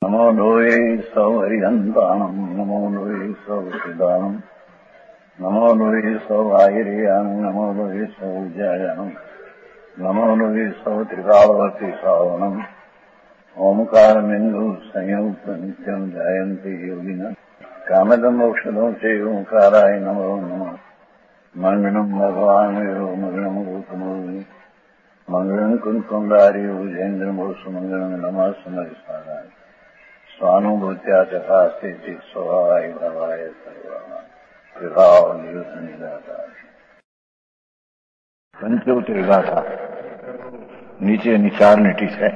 નમો લોહે સૌ હરિહંતાણમ નમો લોહે સૌ સિદાનમ નમો લોહે સૌ આયર્યાણમ નમો લોહે સૌ જયાણમ નમો લોહે સૌ ત્રિકાળવતી શ્રાવણમ ઓમકારમિંદુ સંયુક્ત નિત્યમ જાયંતિ યોગિના કામદમ મોક્ષદો છે ઓંકારાય નમો નમઃ મંગળમ ભગવાન વિરો મંગળમ ગૌતમોની મંગળમ કુંકુંડાર્યો જૈન્દ્રમોષ મંગળમ નમઃ સમરિસારાય સ્વાનુભૂત્યા ચકાસ્તે સ્વભાવાય ભાવાય સર્વા વિભાવ નિયુત નિરાકાર પંચોતેર ગાથા નીચેની ચાર નીટી છે.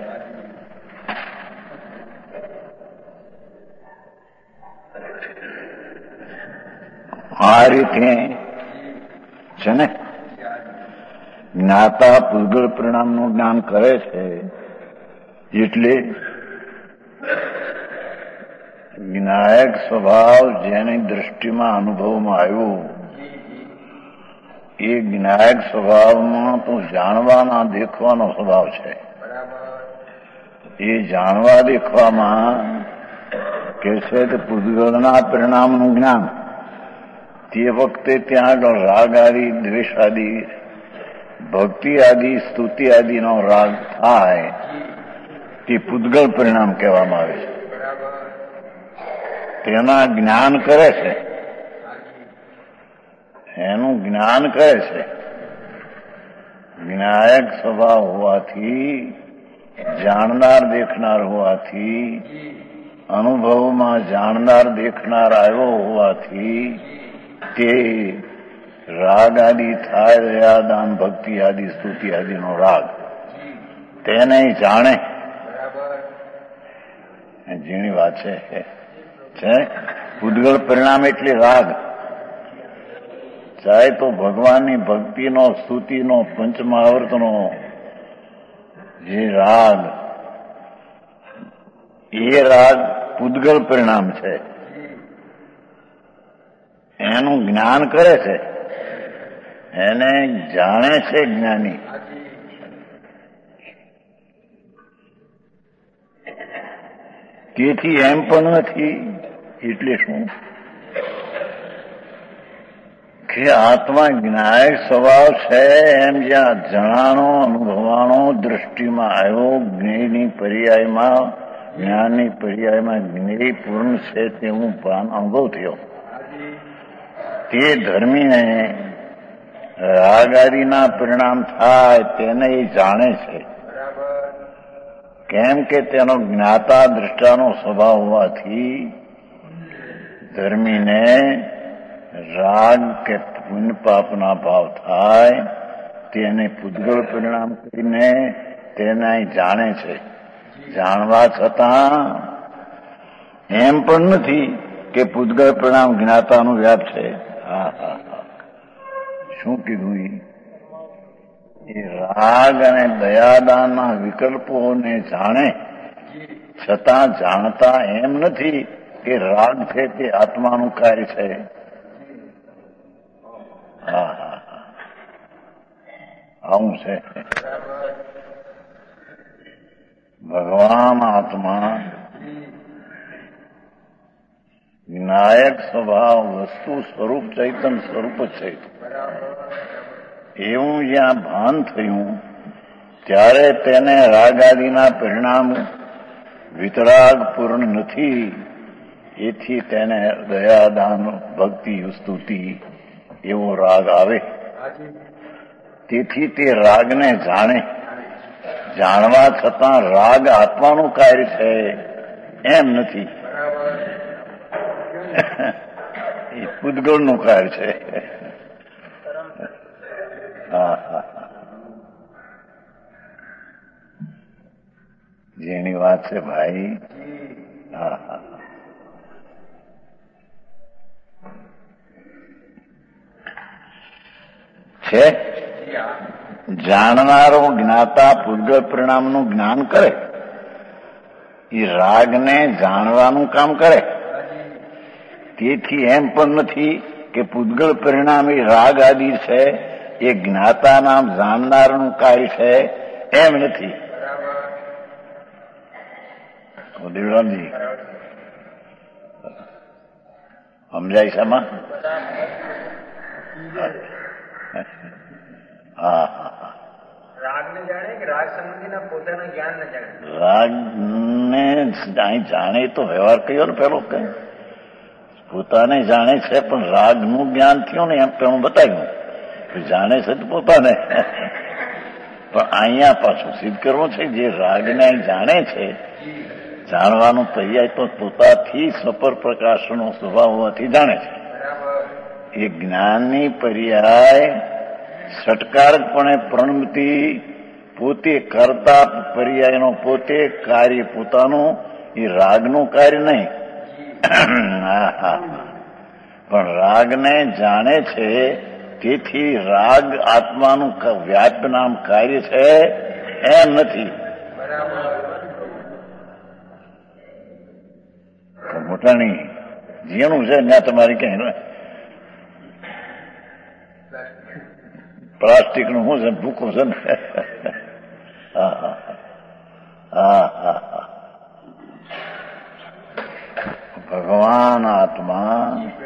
આ રીતે છે ને જ્ઞાતા પૂતગળ પરિણામનું જ્ઞાન કરે છે એટલે વિનાયક સ્વભાવ જેની દ્રષ્ટિમાં અનુભવમાં આવ્યો એ વિનાયક સ્વભાવમાં તો જાણવાના દેખવાનો સ્વભાવ છે. એ જાણવા દેખવામાં કે છે તે પૂતગળના પરિણામનું જ્ઞાન તે વખતે ત્યાં આગળ રાગ આદિ દ્વેષ આદિ ભક્તિ આદિ સ્તુતિ આદિનો રાગ થાય તે પૂતગળ પરિણામ કહેવામાં આવે છે. તેના જ્ઞાન કરે છે, એનું જ્ઞાન કરે છે. વિનાયક સ્વભાવ હોવાથી જાણનાર દેખનાર હોવાથી અનુભવમાં જાણનાર દેખનાર આવ્યો હોવાથી તે રાગ આદિ થાય દયાદાન ભક્તિ આદિ સ્તુતિ આદિનો રાગ તેને જાણે. જેની વાત છે પૂતગળ પરિણામ એટલે રાગ. ચાહે તો ભગવાનની ભક્તિનો સ્તુતિનો પંચમહાવર્તનો જે રાગ એ રાગ પૂતગળ પરિણામ છે. એનું જ્ઞાન કરે છે, એને જાણે છે જ્ઞાની. તેથી એમ પણ નથી એટલે શું કે આત્મા જ્ઞાયક સ્વભાવ છે એમ જ્યાં જણાનો અનુભવાણો દ્રષ્ટિમાં આવ્યો જ્ઞેયની પર્યાયમાં જ્ઞાનની પર્યાયમાં જ્ઞેય પૂર્ણ છે તેવું ભાન અનુભવ થયો. તે ધર્મીને રાગ આદિના પરિણામ થાય તેને એ જાણે છે. કેમ કે તેનો જ્ઞાતા દ્રષ્ટાનો સ્વભાવ હોવાથી ધર્મીને રાગ કે પુણ્ય પાપના ભાવ થાય તેને પૂતગળ પરિણામ કરીને તેને જાણે છે. જાણવા છતાં એમ પણ નથી કે પૂતગળ પરિણામ જ્ઞાતાનું વ્યાપ છે. શું કીધું? એ રાગ અને દયાદાનના વિકલ્પોને જાણે છતાં જાણતા એમ નથી કે રાગ છે તે આત્માનું કાર્ય છે. આવું છે. ભગવાન આત્મા વિનાયક સ્વભાવ વસ્તુ સ્વરૂપ ચૈતન સ્વરૂપ છે. એવું જ્યાં ભાન થયું ત્યારે તેને રાગ આદિના પરિણામ વિતરાગ પૂર્ણ નથી. એથી તેને દયાદાન ભક્તિ સ્તુતિ એવો રાગ આવે. તેથી તે રાગને જાણે. જાણવા છતાં રાગ આત્માનું કાર્ય છે એમ નથી, એ પૂતગળનું કાર્ય છે. જેની વાત છે ભાઈ. છે જાણનારો જ્ઞાતા પૂતગળ પરિણામનું જ્ઞાન કરે, એ રાગને જાણવાનું કામ કરે. તેથી એમ પણ નથી કે પૂતગળ પરિણામ એ રાગ આદિ છે, એ જ્ઞાતાના જાણનારનું કાર્ય છે એમ નથી. દેવરામજી સમજાય શામાં? હા રાગને જાણે કે રાગ સંબંધીના પોતાના જ્ઞાન ને જાણે? રાગને જાણે તો વ્યવહાર કયો ને પેલો કે પોતાને જાણે છે, પણ રાગનું જ્ઞાન થયું ને એમ પેલું બતાવ્યું. જાણે છે તો પોતાને, પણ અહીંયા પાછું સિદ્ધ કરવું છે જે રાગને જાણે છે. જાણવાનું પર્યાય તો પોતાથી સપર પ્રકાશનો સ્વભાવ હોવાથી જાણે છે. એ જ્ઞાનની પર્યાય ષટકારકપણે પ્રણમતિ પોતે કરતા પર્યાયનો પોતે કાર્ય પોતાનું, એ રાગનું કાર્ય નહીં. પણ રાગને જાણે છે, તેથી રાગ આત્માનું વ્યાપ નામ કાર્ય છે એમ નથી. મોટાની જેનું છે ત્યાં તમારી ક્યાંય પ્લાસ્ટિક નું શું છે, ભૂકો છે ને. ભગવાન આત્મા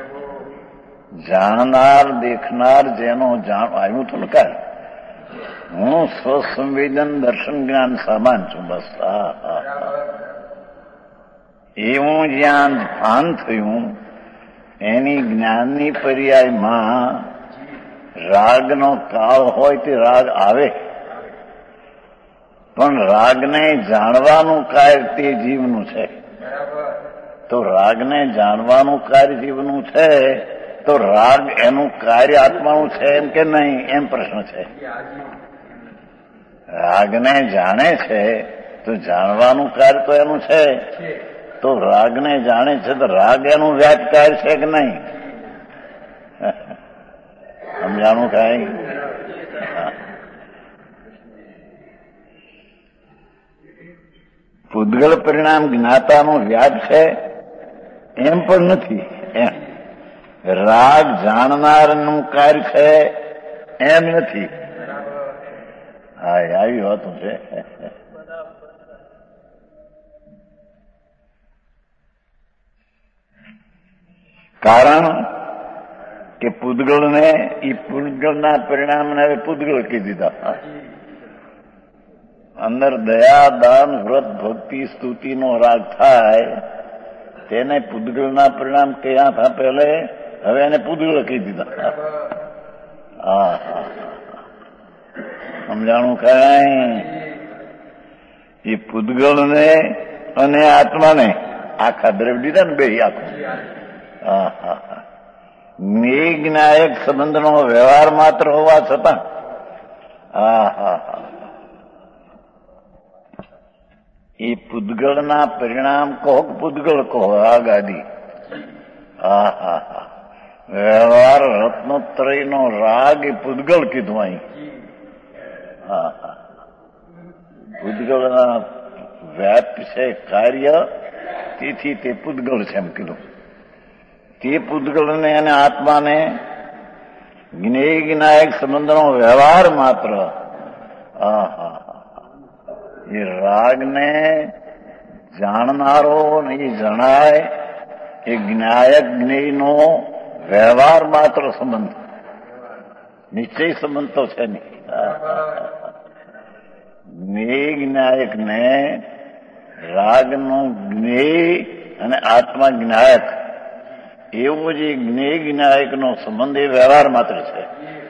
જાણનાર દેખનાર જેનો આવ્યું હતું ને કાલ, હું સ્વસંવેદન દર્શન જ્ઞાન સામાન છું. બસ એવું જ્યાં ભાન થયું એની જ્ઞાનની પર્યાયમાં રાગનો કાળ હોય તે રાગ આવે, પણ રાગને જાણવાનું કાર્ય તે જીવનું છે. તો રાગને જાણવાનું કાર્ય જીવનું છે, તો રાગ એનું કાર્ય આત્માનું છે એમ કે નહીં, એમ પ્રશ્ન છે. રાગને જાણે છે તો જાણવાનું કાર્ય તો એનું છે. તો રાગને જાણે છે તો રાગ એનું વ્યાજ કાર્ય છે કે નહીં? સમજાણું કાંઈ? પૂદગલ પરિણામ જ્ઞાતાનું વ્યાજ છે એમ પણ નથી. એમ રાગ જાણનારનું કાર્ય છે એમ નથી. હા, આવી વાતું છે. કારણ કે પૂદગલને એ પૂદગલના પરિણામને હવે પૂદગલ કહી દીધા. અંદર દયા, દાન, વ્રત, ભક્તિ, સ્તુતિનો રાગ થાય તેને પૂદગલના પરિણામ કયા હતા પહેલે, હવે એને પૂદગલ કહી દીધા. હા, સમજાણું કાંઈ? એ પૂદગલને અને આત્માને આખા દ્રવ્ય દીધા ને બે આખું. જ્ઞાયક સંબંધનો વ્યવહાર માત્ર હોવા છતાં એ પૂદગલના પરિણામ કહો, પૂદગલ કહો, રાગ આદિ. વ્યવહાર રત્નોત્તરીનો રાગ એ પૂદગલ કીધું અહીં. પૂદગલના વ્યાપ છે કાર્ય, તેથી તે પૂદગલ છે એમ કીધું. તે પૂદગલને અને આત્માને જ્ઞેય જ્ઞાયક સંબંધનો વ્યવહાર માત્ર. એ રાગને જાણનારો નહીં જણાય, એ જ્ઞાયક જ્ઞેયનો વ્યવહાર માત્ર સંબંધ, નિશ્ચય સંબંધ તો છે નહીં. જ્ઞેય જ્ઞાયકને રાગનું જ્ઞેય અને આત્મા જ્ઞાયક એવો જે જ્ઞેય જ્ઞાયકનો સંબંધ એ વ્યવહાર માત્ર છે.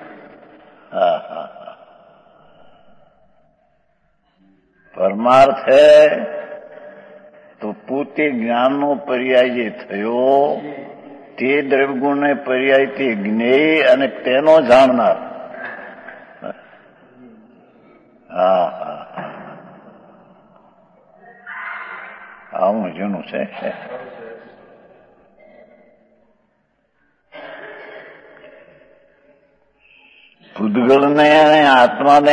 પરમાર્થ છે તો પોતે જ્ઞાનનો પર્યાય જે થયો તે દ્રવ્યગુણને પર્યાય તે જ્ઞેય અને તેનો જાણનાર. આવું જેનું છે. પૂદગલને અને આત્માને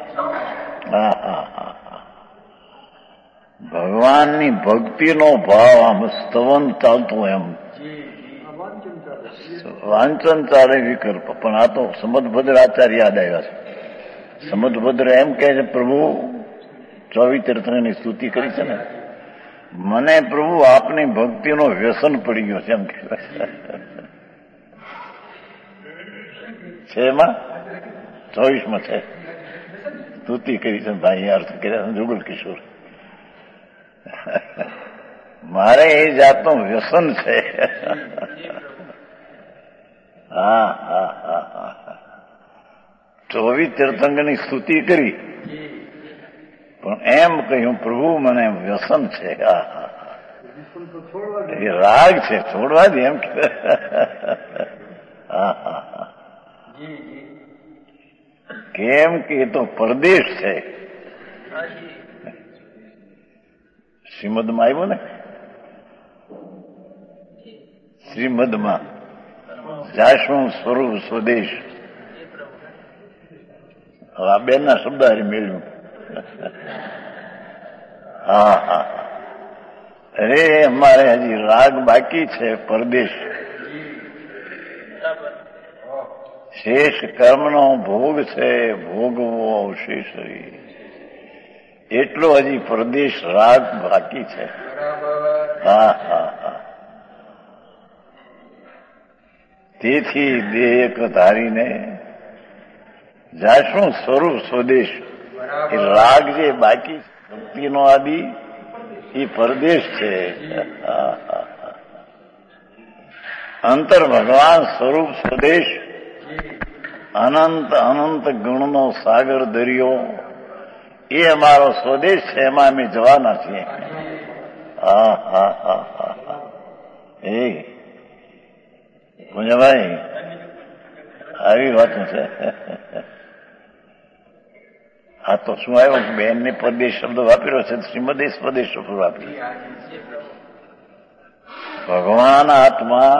ભગવાનની ભક્તિનો ભાવ આમ સ્તવન ચાલતું, એમ વાંચન ચાલે વિકલ્પ. પણ આ તો સમદભદ્ર આચાર્ય યાદ આવ્યા છે. સમદભદ્ર એમ કહે છે, પ્રભુ 24 તીર્થની સ્તુતિ કરી છે ને, મને પ્રભુ આપની ભક્તિનો વ્યસન પડી ગયો છે એમ કહેવાય છે. એમાં 24માં છે, સ્તુતિ કરી છે ભાઈ, અર્થ કર્યા છે જુગલ કિશોર. મારે એ જાતનું વ્યસન છે. હા હા હા હા 24 તીર્થંકરની સ્તુતિ કરી, પણ એમ કહ્યું પ્રભુ મને વ્યસન છે. હા હા એ રાગ છે, છોડવા દે એમ કે. હા હા હા કેમ કે એ તો પરદેશ છે. શ્રીમદમાં આવ્યું ને, શ્રીમદમાં જાશું સ્વરૂપ સ્વદેશ. હવે આ બેનના શબ્દ હારી મેળવ્યું. હા હા અરે અમારે હજી રાગ બાકી છે, પરદેશ. શેષ કર્મનો ભોગ છે, ભોગવો અવશેષ એટલો હજી પરદેશ રાગ બાકી છે. હા હા હા તેથી દેહ એક ધારીને જાશું સ્વરૂપ સ્વદેશ. એ રાગ જે બાકી ભક્તિનો આદિ એ પરદેશ છે. અંતર ભગવાન સ્વરૂપ સ્વદેશ, અનંત અનંત ગુણનો સાગર દરિયો, એ અમારો સ્વદેશ છે. એમાં અમે જવાના છીએ. હા હા હા હા એ પૂંજાભાઈ આવી વાતો છે. આ તો શું આવ્યો, બેનને પરદેશ શબ્દ વાપર્યો છે, શ્રીમદે સ્વદેશ શબ્દ વાપર્યો. ભગવાન આત્મા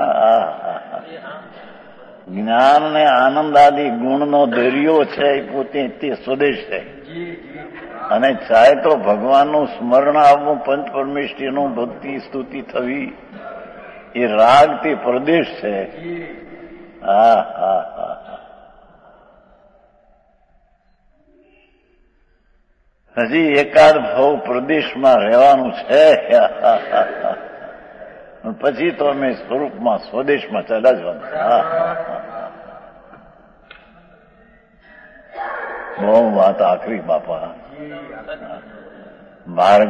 જ્ઞાન ને આનંદ આદિ ગુણનો દરિયો છે, એ પોતે તે સ્વદેશ છે. અને ચાહે તો ભગવાનનું સ્મરણ આવવું, પંચ પરમેશ્વરીનું ભક્તિ સ્તુતિ થવી, એ રાગ તે પ્રદેશ છે. હા હા હા હજી એકાદ ભાવ પ્રદેશમાં રહેવાનું છે. પછી તો અમે સ્વરૂપમાં સ્વદેશમાં ચાલ્યા જવાનું. બહુ વાત આખરી બાપા. માર્ગ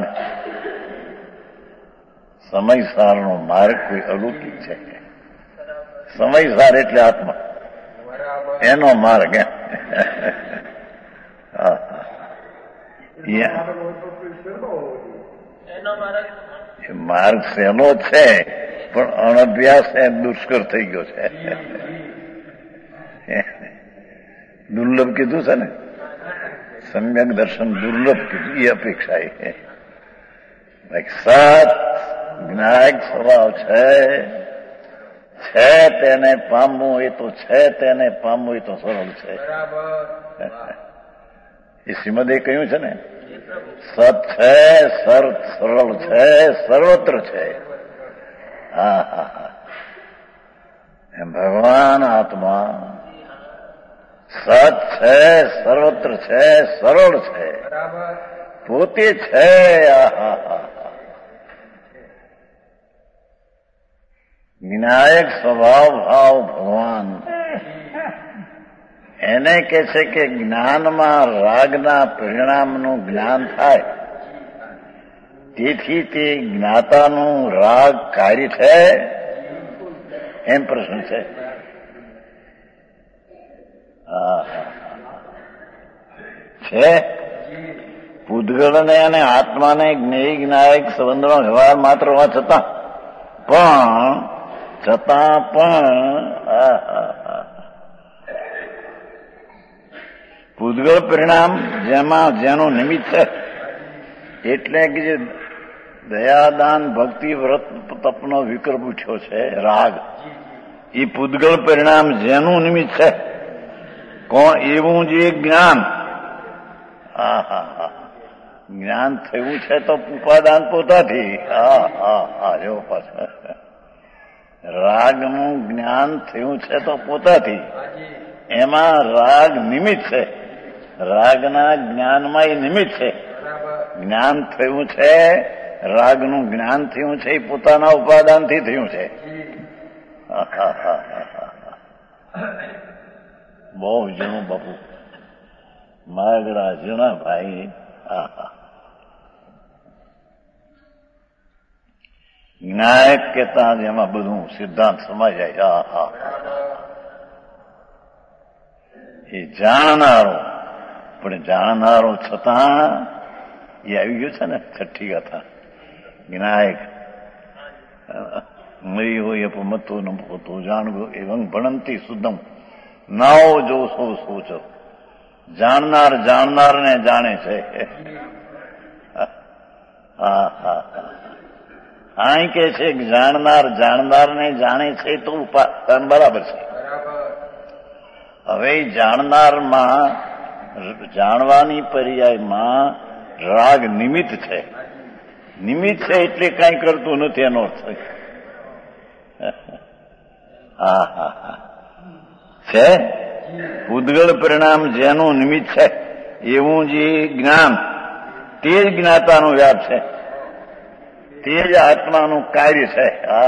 સમયસારનો માર્ગ કોઈ અલૌકિક છે. સમયસાર એટલે આત્મા, એનો માર્ગ. માર્ગ શેનો છે, પણ અનભ્યાસ એ દુષ્કર થઈ ગયો છે. દુર્લભ કીધું છે ને, સમ્યક દર્શન દુર્લભ કીધું. એ અપેક્ષા સત જ્ઞાયક સ્વભાવ છે તેને પામવું એ તો છે, તેને પામવું એ તો સરળ છે. એ શ્રીમદે કહ્યું છે ને, સત છે, સરળ છે, સર્વત્ર છે. હા હા હા એમ ભગવાન આત્મા સત છે, સર્વત્ર છે, સરળ છે, પોતે છે. વિનાયક સ્વભાવ ભાવ ભગવાન એને કે છે કે જ્ઞાનમાં રાગના પરિણામનું જ્ઞાન થાય, તેથી તે જ્ઞાતાનું રાગ કાર્ય છે, એમ પ્રશ્ન છે. છે પૂતગળને અને આત્માને જ્ઞેય જ્ઞાયક સંબંધનો વ્યવહાર માત્ર હોવા છતાં પૂતગળ પરિણામ જેનું નિમિત્ત છે, એટલે કે જે દયાદાન ભક્તિ વ્રત તપનો વિકલ્પ ઉઠ્યો છે રાગ, એ પૂતગળ પરિણામ જેનું નિમિત્ત છે, કોણ એવું જે જ્ઞાન. જ્ઞાન થયું છે તો ઉપાદાન પોતાથી. જો પાછળ રાગનું જ્ઞાન થયું છે તો પોતાથી, એમાં રાગ નિમિત્ત છે. રાગના જ્ઞાનમાં એ નિમિત્ત છે. જ્ઞાન થયું છે, રાગનું જ્ઞાન થયું છે એ પોતાના ઉપાદાનથી થયું છે. બહુ ઝીણું બાપુ માગડા ઝીણા ભાઈ. જ્ઞાયક કહેતા એમાં બધું સિદ્ધાંત સમાઈ જાય. એ જાણનારો, પણ જાણનારો છતાં એ આવી ગયું છે ને છઠ્ઠી ગાથા. જ્ઞાયક મરી હોય અપમતો ન પોતો જાણવો એવં ભણંતી શુદ્ધમ નાઓ જો સો સોચો. જાણનાર જાણનારને જાણે છે. અહીં કે છે કે જાણનાર જાણનારને જાણે છે તો ઉપાદાન બરાબર છે. હવે જાણનારમાં જાણવાની પર્યાયમાં રાગ નિમિત્ત છે. નિમિત્ત છે એટલે કાંઈ કરતું નથી એનો અર્થ. છે ઉદ્ગળ પરિણામ જેનું નિમિત્ત છે એવું જે જ્ઞાન તે જ જ્ઞાતાનો વ્યાપ છે, તે જ આત્માનું કાર્ય છે.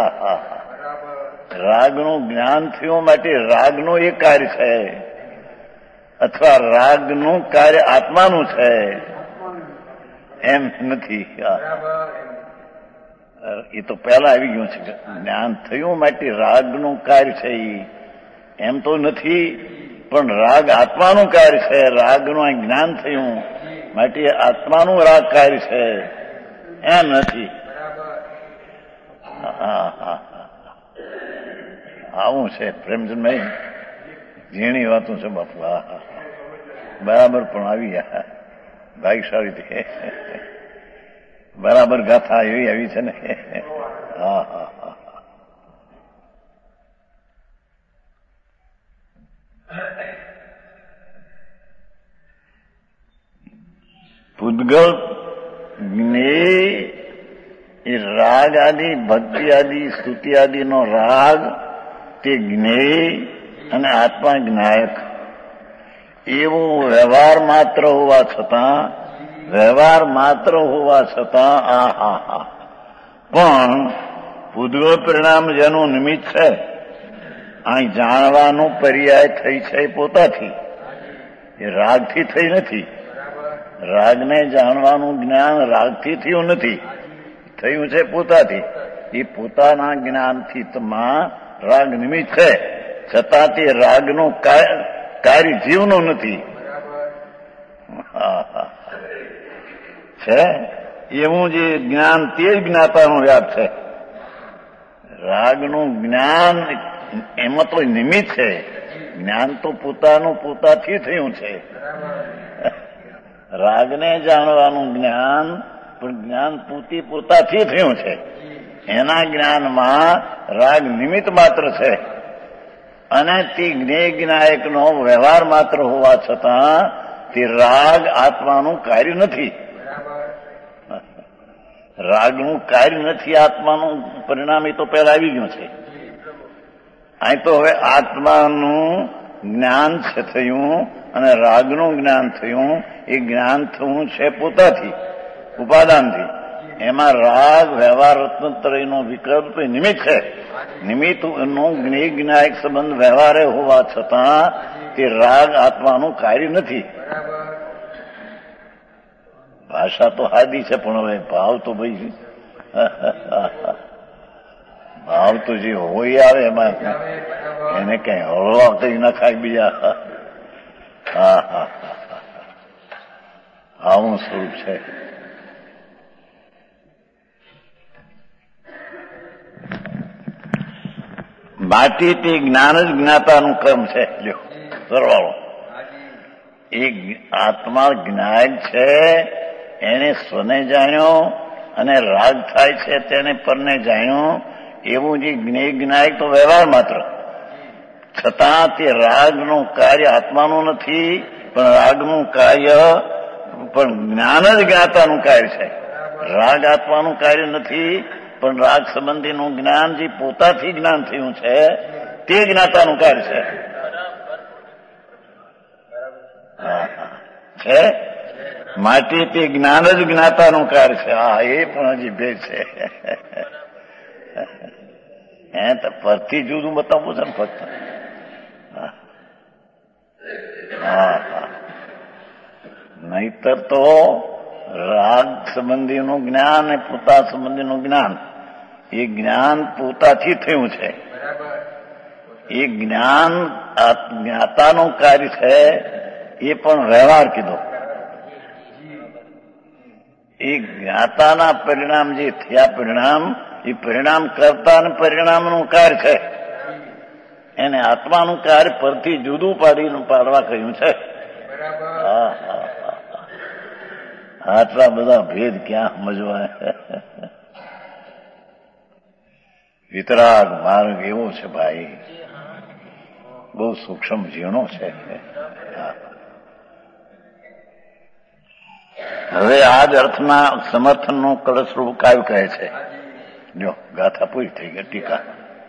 રાગનું જ્ઞાન થયું માટે રાગનું એ કાર્ય છે અથવા રાગનું કાર્ય આત્માનું છે એમ નથી. એ તો પહેલા આવી ગયું છે. જ્ઞાન થયું માટે રાગનું કાર્ય છે એમ તો નથી, પણ રાગ આત્માનું કાર્ય છે. રાગનું જ્ઞાન થયું માટે આત્માનું રાગ કાર્ય છે એમ નથી. આવું છે પ્રેમચંદભાઈ, ઝીણી વાતો છે બાપુ. બરાબર પણ આવી ભાગ્યશાળી બરાબર ગાથા એવી આવી છે ને. પૂદગલ જ્ઞેય એ રાગ આદિ ભક્તિ આદિ સ્તુતિ આદિનો રાગ તે જ્ઞેય અને આત્મા જ્ઞાયક એવો વ્યવહાર માત્ર હોવા છતાં પણ પૂદગલ પરિણામ જેનું નિમિત્ત છે અહીં જાણવાનું પર્યાય થઈ છે પોતાથી, એ રાગથી થઈ નથી. રાગને જાણવાનું જ્ઞાન રાગથી થયું નથી, થયું છે પોતાથી. એ પોતાના જ્ઞાનથી રાગ નિમિત્ત છે, છતાં તે રાગનું કાર્ય જીવનું નથી. છે એવું જે જ્ઞાન તે જ જ્ઞાતાનો વ્યાપ છે. રાગનું જ્ઞાન એમાં તો નિમિત્ત છે. જ્ઞાન તો પોતાથી થયું છે. રાગને જાણવાનું જ્ઞાન પણ જ્ઞાન પોતાથી થયું છે. એના જ્ઞાનમાં રાગ નિમિત્ત માત્ર છે અને તે જ્ઞેય જ્ઞાયકનો વ્યવહાર માત્ર હોવા છતાં તે રાગ આત્માનું કાર્ય નથી. રાગનું કાર્ય નથી, આત્માનું પરિણામ એ તો પહેલા આવી ગયું છે. અહીં તો હવે આત્માનું જ્ઞાન છે થયું અને રાગનું જ્ઞાન થયું. એ જ્ઞાન થયું છે પોતાથી, ઉપાદાનથી. એમાં રાગ વ્યવહાર રત્નત્રયનો વિકલ્પ નિમિત્ત છે. નિમિત્તનો જ્ઞેય જ્ઞાયક સંબંધ વ્યવહારે હોવા છતાં તે રાગ આત્માનું કાર્ય નથી. ભાષા તો હાદી છે પણ હવે ભાવ તો ભાઈ ભાવ તો જે હોય આવે એમાં એને કઈ હળવા કઈ ના ખાય બીજા. આવું સ્વરૂપ છે. બાકી તે જ્ઞાન જ જ્ઞાતાનું કર્મ છે. લ્યો સરવાળો એ આત્મા જ્ઞાયક છે, એને સ્વને જાણ્યો અને રાગ થાય છે તેને પરને જાણ્યો. એવું જે જ્ઞેય જ્ઞાયક તો વ્યવહાર માત્ર, છતાં તે રાગનું કાર્ય આત્માનું નથી, પણ રાગનું કાર્ય પણ જ્ઞાન જ જ્ઞાતાનું કાર્ય છે. રાગ આત્માનું કાર્ય નથી, પણ રાગ સંબંધીનું જ્ઞાન જે પોતાથી જ્ઞાન થયું છે તે જ્ઞાતાનું કાર્ય છે. માટે તે જ્ઞાન જ જ્ઞાતાનું કાર્ય છે. હા, એ પણ હજી ભેદ છે. તો પરથી જુદું બતાવવું છે ને ફક્ત. નહીતર તો રાગ સંબંધીનું જ્ઞાન અને પોતા સંબંધીનું જ્ઞાન, એ જ્ઞાન પોતાથી થયું છે. એ જ્ઞાન જ્ઞાતાનું કાર્ય છે, એ પણ વ્યવહાર કીધો. એ જ્ઞાતાના પરિણામ જે થયા પરિણામ, એ પરિણામ કરતા અને પરિણામનું કાર્ય છે. એને આત્માનું કાર્ય પરથી જુદું પાડવા કહ્યું છે. આટલા બધા ભેદ ક્યાં સમજવા? વિતરાગ માર્ગ એવો છે ભાઈ, બહુ સૂક્ષ્મ ઝીણો છે. હવે આ જ અર્થના સમર્થનનું કળશરૂપ કાવ્ય કહે છે. જો ગાથા પૂરી થઈ ગઈ. ટીકા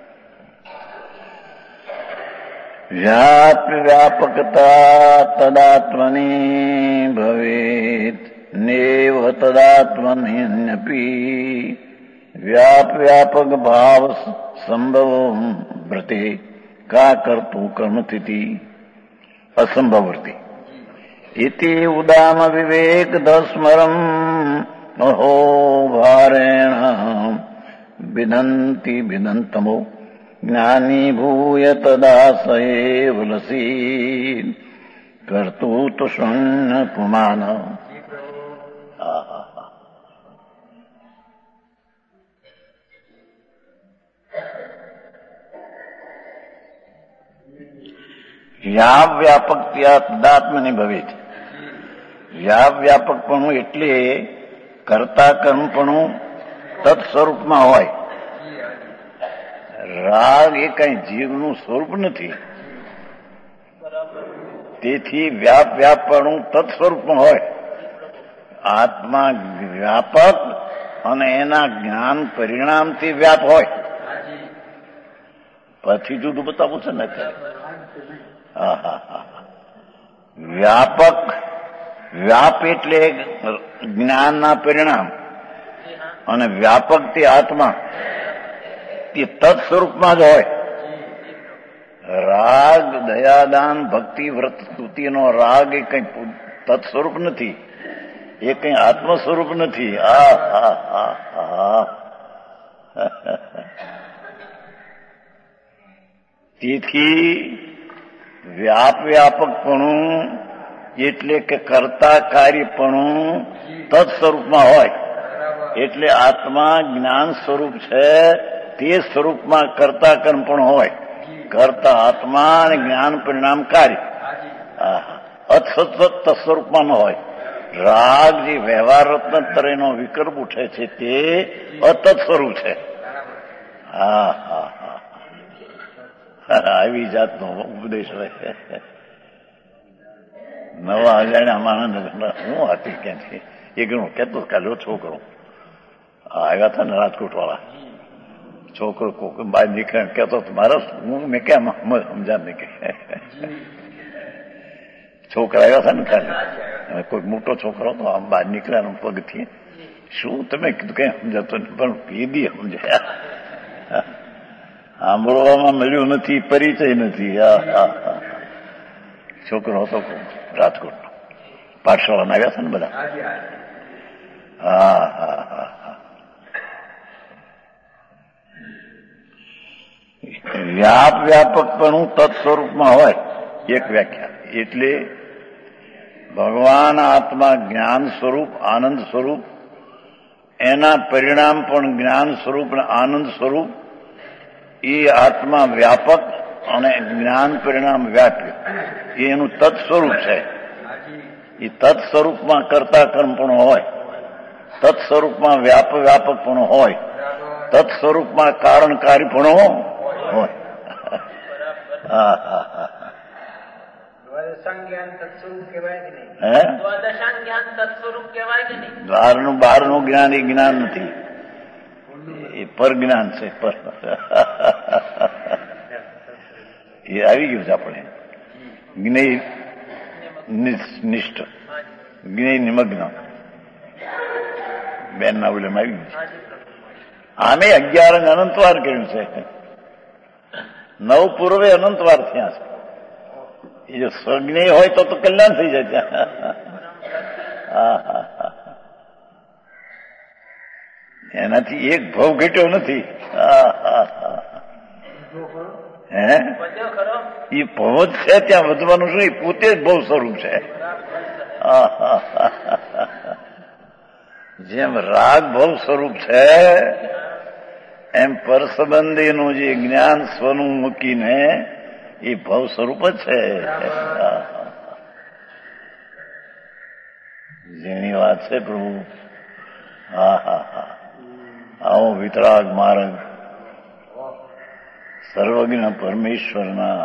વ્યાપકતા તદાત્મની ભવેત નેવ તદાત્મન્યપી વ્યાપક ભાવ સંભવ વ્રતે કા કરતું કર્મસ્થિતિ અસંભવવૃત્તિ ઇતિ ઉદામ વિવેક દસ્મરમ અહો ભારેણ બિનંતિ બિનંતમો જ્ઞાની ભૂય તદાસયેવ લસી કર્તુત શૂન્ય પુમાન. વ્યાપક તદાત્મની ભવે છે. વ્યાપકપણું એટલે કરતા કર્મપણું તત્સ્વરૂપમાં હોય. રાગ એ કઈ જીવનું સ્વરૂપ નથી, તેથી વ્યાપપણું તત્સ્વરૂપમાં હોય. આત્મા વ્યાપક અને એના જ્ઞાન પરિણામથી વ્યાપ હોય. પછી જુદું બતાવવું છે ને. વ્યાપક વ્યાપ એટલે જ્ઞાનના પરિણામ, અને વ્યાપક તે આત્મા તે તત્સ્વરૂપમાં જ હોય. રાગ દયાદાન ભક્તિ વ્રત સ્તુતિનો રાગ એ કઈ તત્સ્વરૂપ નથી, એ કઈ આત્મ સ્વરૂપ નથી. તેથી વ્યાપકપણું એટલે કે કર્તા કાર્યપણું તત્સ્વરૂપમાં હોય. એટલે આત્મા જ્ઞાન સ્વરૂપ છે, તે સ્વરૂપમાં કર્તા કર્મ પણ હોય. કર્તા આત્મા અને જ્ઞાન પરિણામ કાર્ય અસત્વત સ્વરૂપમાં ન હોય. રાગ જે વ્યવહાર રત્ન તરેનો વિકલ્પ ઉઠે છે તે અતત સ્વરૂપ છે. આવી જાતનો ઉપદેશ હોય. નવા અજાણ્યા માણસ હું હતી ક્યાંથી એ ઘણું કહેતો કાલે છોકરો આવ્યા હતા ને રાજકોટ વાળા છોકરો કોક બહાર નીકળે કહેતો મારા હું મેં કેમ સમજા નહીં કે છોકરા આવ્યા હતા ને ખાલી કોઈ મોટો છોકરો તો આમ બહાર નીકળ્યા પગથી શું તમે કીધું કઈ સમજાતો પણ કીધી સમજાયા. સાંભળવામાં મળ્યું નથી, પરિચય નથી. છોકરો હતો રાજકોટ પાઠશાળામાં આવ્યા હતા ને બધા. વ્યાપકપણું તત્સ્વરૂપમાં હોય એક વ્યાખ્યા. એટલે ભગવાન આત્મા જ્ઞાન સ્વરૂપ આનંદ સ્વરૂપ, એના પરિણામ પણ જ્ઞાન સ્વરૂપ અને આનંદ સ્વરૂપ. એ આત્મા વ્યાપક અને જ્ઞાન પરિણામ વ્યાપ્ય, એ એનું તત્સ્વરૂપ છે. એ તત્સ્વરૂપમાં કરતા કર્મ પણ હોય, તત્સ્વરૂપમાં વ્યાપક પણ હોય, તત્સ્વરૂપમાં કારણ કાર્ય પણ હોય. બહારનું જ્ઞાન એ જ્ઞાન નથી, એ પર જ્ઞાન છે. પર એ આવી ગયું છે આપણે જ્ઞેય નિષ્ઠ. જ્ઞેય નિમગ્ન બેન ના ઉલેમાં આવી ગયું છે. આમે 11 અનંતવાર કર્યું છે. 9 પૂર્વે અનંતવાર થયા છે. એ જો સ્વજ્ઞેય હોય તો કલ્યાણ થઈ જાય ત્યાં. એનાથી એક ભાવ ઘટ્યો નથી. હે એ પહોંચ છે ત્યાં વધવાનું શું? એ પોતે જ ભવ સ્વરૂપ છે. જેમ રાગ ભવ સ્વરૂપ છે એમ પરસંબંધીનું જે જ્ઞાન સ્વનું મૂકીને એ ભવ સ્વરૂપ જ છે. જેની વાત છે પ્રભુ. આવો વિતરાગ માર્ગ સર્વજ્ઞ પરમેશ્વરના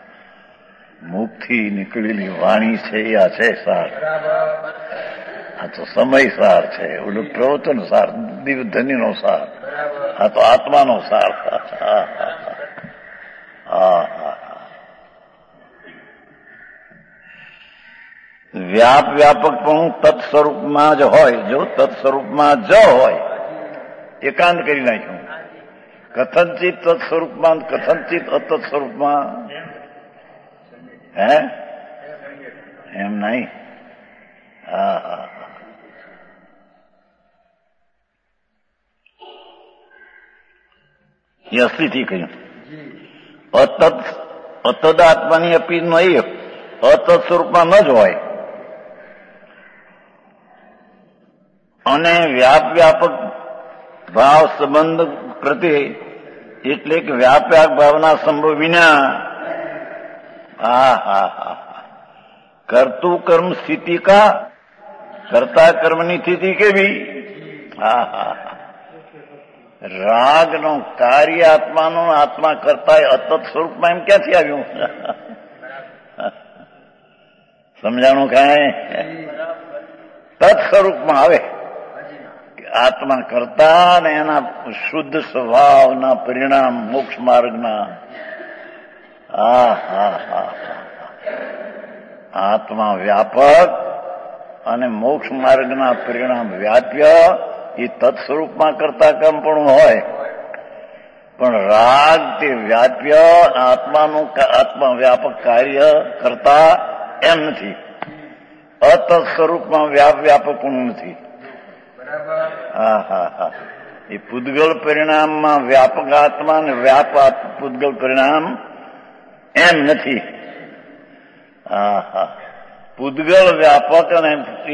મુખથી નીકળેલી વાણી છે. આ છે સાર. આ તો સમય સાર છે. ઓલું પ્રવચન સાર, દિવ્યધનીનો સાર. આ તો આત્માનો સાર. વ્યાપક પણ તત્સ્વરૂપમાં જ હોય. જો તત્સ્વરૂપમાં જ હોય, એકાંત કરી નાખ્યું. કથનચિત તત્સ્વરૂપમાં, કથનચિત અતત સ્વરૂપમાં. હે એમ નહીં. એ અસ્થિથી કહ્યું. અતદાત્માની અપી નહીં, અતત સ્વરૂપમાં ન જ હોય. અને વ્યાપક ભાવ સંબંધ પ્રત્યે એટલે કે વ્યાપક ભાવના સંભવ વિના કરતું કર્મ સ્થિતિ કા, કરતા કર્મની સ્થિતિ કેવી? રાગનો કાર્ય આત્માનો, આત્મા કરતા અતત સ્વરૂપમાં એમ ક્યાંથી આવ્યું? સમજાણું કાંઈ? તત્ સ્વરૂપમાં આવે. આત્મા કરતા ને એના શુદ્ધ સ્વભાવના પરિણામ મોક્ષ માર્ગના. આત્મા વ્યાપક અને મોક્ષ માર્ગના પરિણામ વ્યાપ્ય એ તત્સ્વરૂપમાં કરતા કર્મ પણ હોય. પણ રાગ તે વ્યાપ્ય આત્માનું આત્મા વ્યાપક કાર્ય કરતા એમ નથી. અતત સ્વરૂપમાં વ્યાપક પણ નથી. એ પૂદગલ પરિણામમાં વ્યાપક આત્મા ને વ્યાપક પૂદગલ પરિણામ એમ નથી. પૂદગલ વ્યાપક અને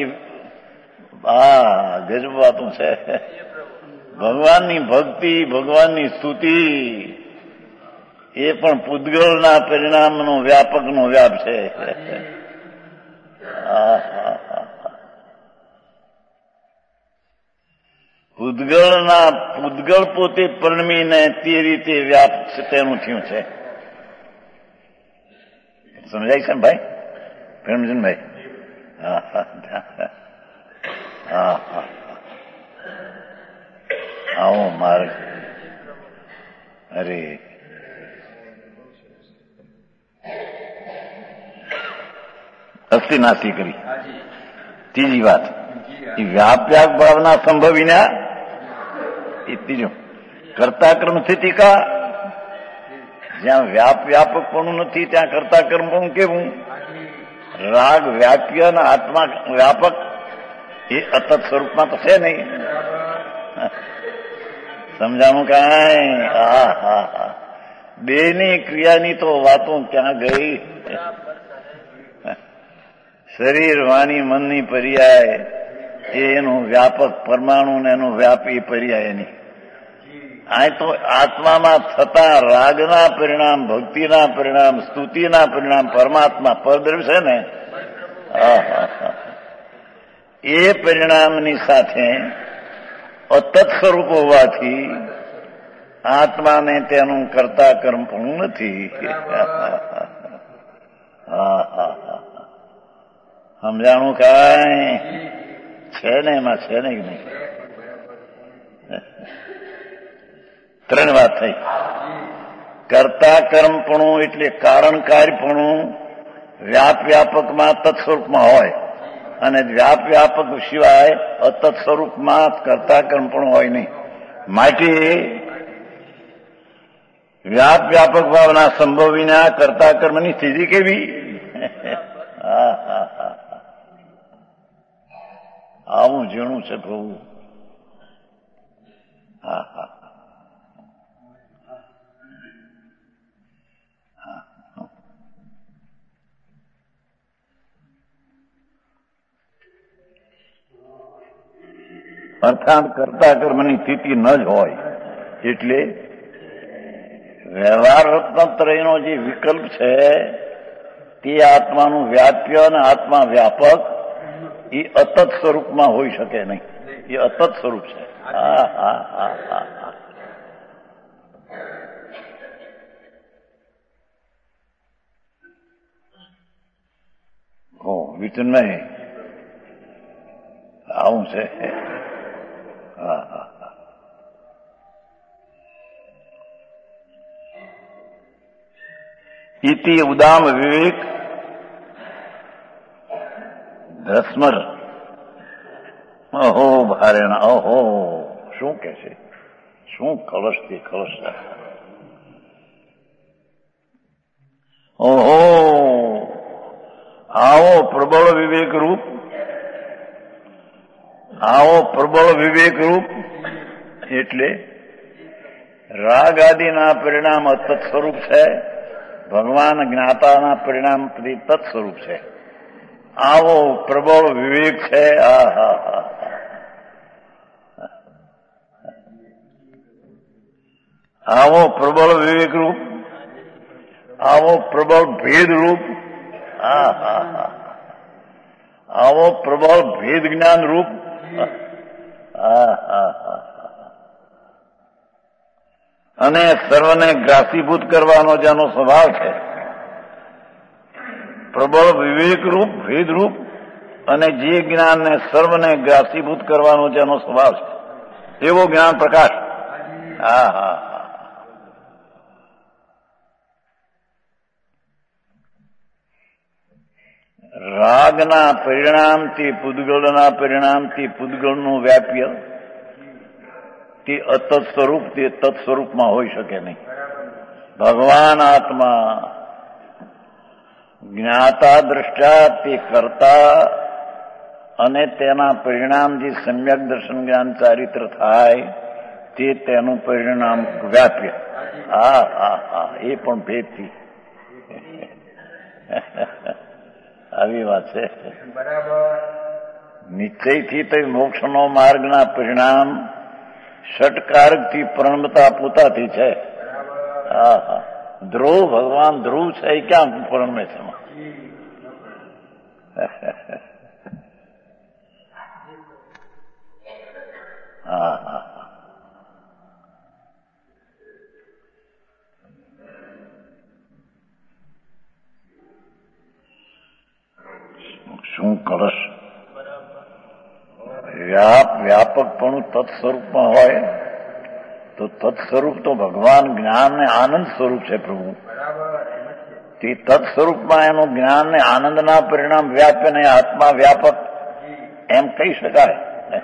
ગજબ વાતું છે. ભગવાનની ભક્તિ, ભગવાનની સ્તુતિ એ પણ પૂદગલના પરિણામનો વ્યાપકનો વ્યાપ છે. પૂદગલ પોતે પરણમીને તે રીતે વ્યાપ છે તેનું થયું છે. સમજાય છે ને ભાઈ? પ્રેમજનભાઈ? આવો માર્ગ. અરે અસ્થિનાસ્તિ કરી. ત્રીજી વાત એ વ્યાપ્યાક ભાવના સંભવીના. એ ત્રીજું કરતા કર્મ સ્થિતિ કા. જ્યાં વ્યાપક પણ નથી ત્યાં કરતા કર્મ પણ કેવું? રાગ વ્યાપ્ય અને આત્મા વ્યાપક એ અતત સ્વરૂપમાં તો છે નહીં. સમજાણું કાંઈ? બેની ક્રિયાની તો વાતો ક્યાં ગઈ? શરીર, વાણી, મનની પર્યાય એનું વ્યાપક પરમાણુ ને એનું વ્યાપી પર્યાય એની. આ તો આત્મામાં થતા રાગના પરિણામ, ભક્તિના પરિણામ, સ્તુતિના પરિણામ પરમાત્મા પરદ્રવ્ય છે ને, એ પરિણામની સાથે અતત સ્વરૂપ હોવાથી આત્માને તેનું કરતા કર્મ પણ નથી. સમજાણું કાંઈ? છે ને એમાં? છે ને કે નહીં? 3 વાત થઈ. કરતા કર્મપણું એટલે કારણ કાર્યપણું વ્યાપકમાં તત્સ્વરૂપમાં હોય અને વ્યાપક સિવાય અતત સ્વરૂપમાં કરતા કર્મ પણ હોય નહીં. માટે વ્યાપક ભાવના સંભવ વિના કરતા કર્મની સ્થિતિ કેવી? આવું ઝીણું છે પ્રભુ. અર્થાત કરતા કર્મની સ્થિતિ ન જ હોય એટલે વ્યવહાર રત્નત્રયનો જે વિકલ્પ છે તે આત્માનું વ્યાપ્ય અને આત્મા વ્યાપક એ અતત સ્વરૂપમાં હોઈ શકે નહીં. એ અતત સ્વરૂપ છે. વિચનમય આવું છે. ઇતિ ઉદામ વિવેક ધસ્મર. અહો ભારેણા, અહો શું કે છે, શું કલશથી કલશ. ઓહો આવો પ્રબળ વિવેક રૂપ, આવો પ્રબળ વિવેક રૂપ એટલે રાગ આદિના પરિણામ અતત સ્વરૂપ છે, ભગવાન જ્ઞાતાના પરિણામ તત્ સ્વરૂપ છે. આવો પ્રબળ વિવેક છે. આવો પ્રબળ વિવેક રૂપ, આવો પ્રબળ ભેદ રૂપ, આવો પ્રબળ ભેદ જ્ઞાન રૂપ. અને સર્વને ગ્રાસીભૂત કરવાનો જેનો સ્વભાવ છે, પ્રબળ વિવેક રૂપ, ભેદ રૂપ અને જે જ્ઞાનને સર્વને ગ્રાસીભૂત કરવાનો જેનો સ્વભાવ છે એવો જ્ઞાન પ્રકાશ. રાગના પરિણામથી પૂદગળના પરિણામથી પૂદગળનું વ્યાપ્ય તે અતત સ્વરૂપ તે તત્ સ્વરૂપમાં હોઈ શકે નહીં. ભગવાન આત્મા જ્ઞાતા દ્રષ્ટા તે કરતા અને તેના પરિણામ જે સમ્યક દર્શન જ્ઞાન ચારિત્ર થાય તે તેનું પરિણામ વ્યાપ્ય. એ પણ ભેદથી. આવી વાત છે. નિશ્ચયથી તો મોક્ષનો માર્ગના પરિણામ ષટકારકથી પરણમતા પોતાથી છે. ધ્રુવ ભગવાન ધ્રુવ છે એ ક્યાં પરણમે છે? શું કળશ વ્યાપકપણું તત્સ્વરૂપમાં હોય તો તત્સ્વરૂપ તો ભગવાન જ્ઞાન ને આનંદ સ્વરૂપ છે પ્રભુ. તે તત્સ્વરૂપમાં એનું જ્ઞાન ને આનંદના પરિણામ વ્યાપ્ય ને આત્મા વ્યાપક એમ કહી શકાય.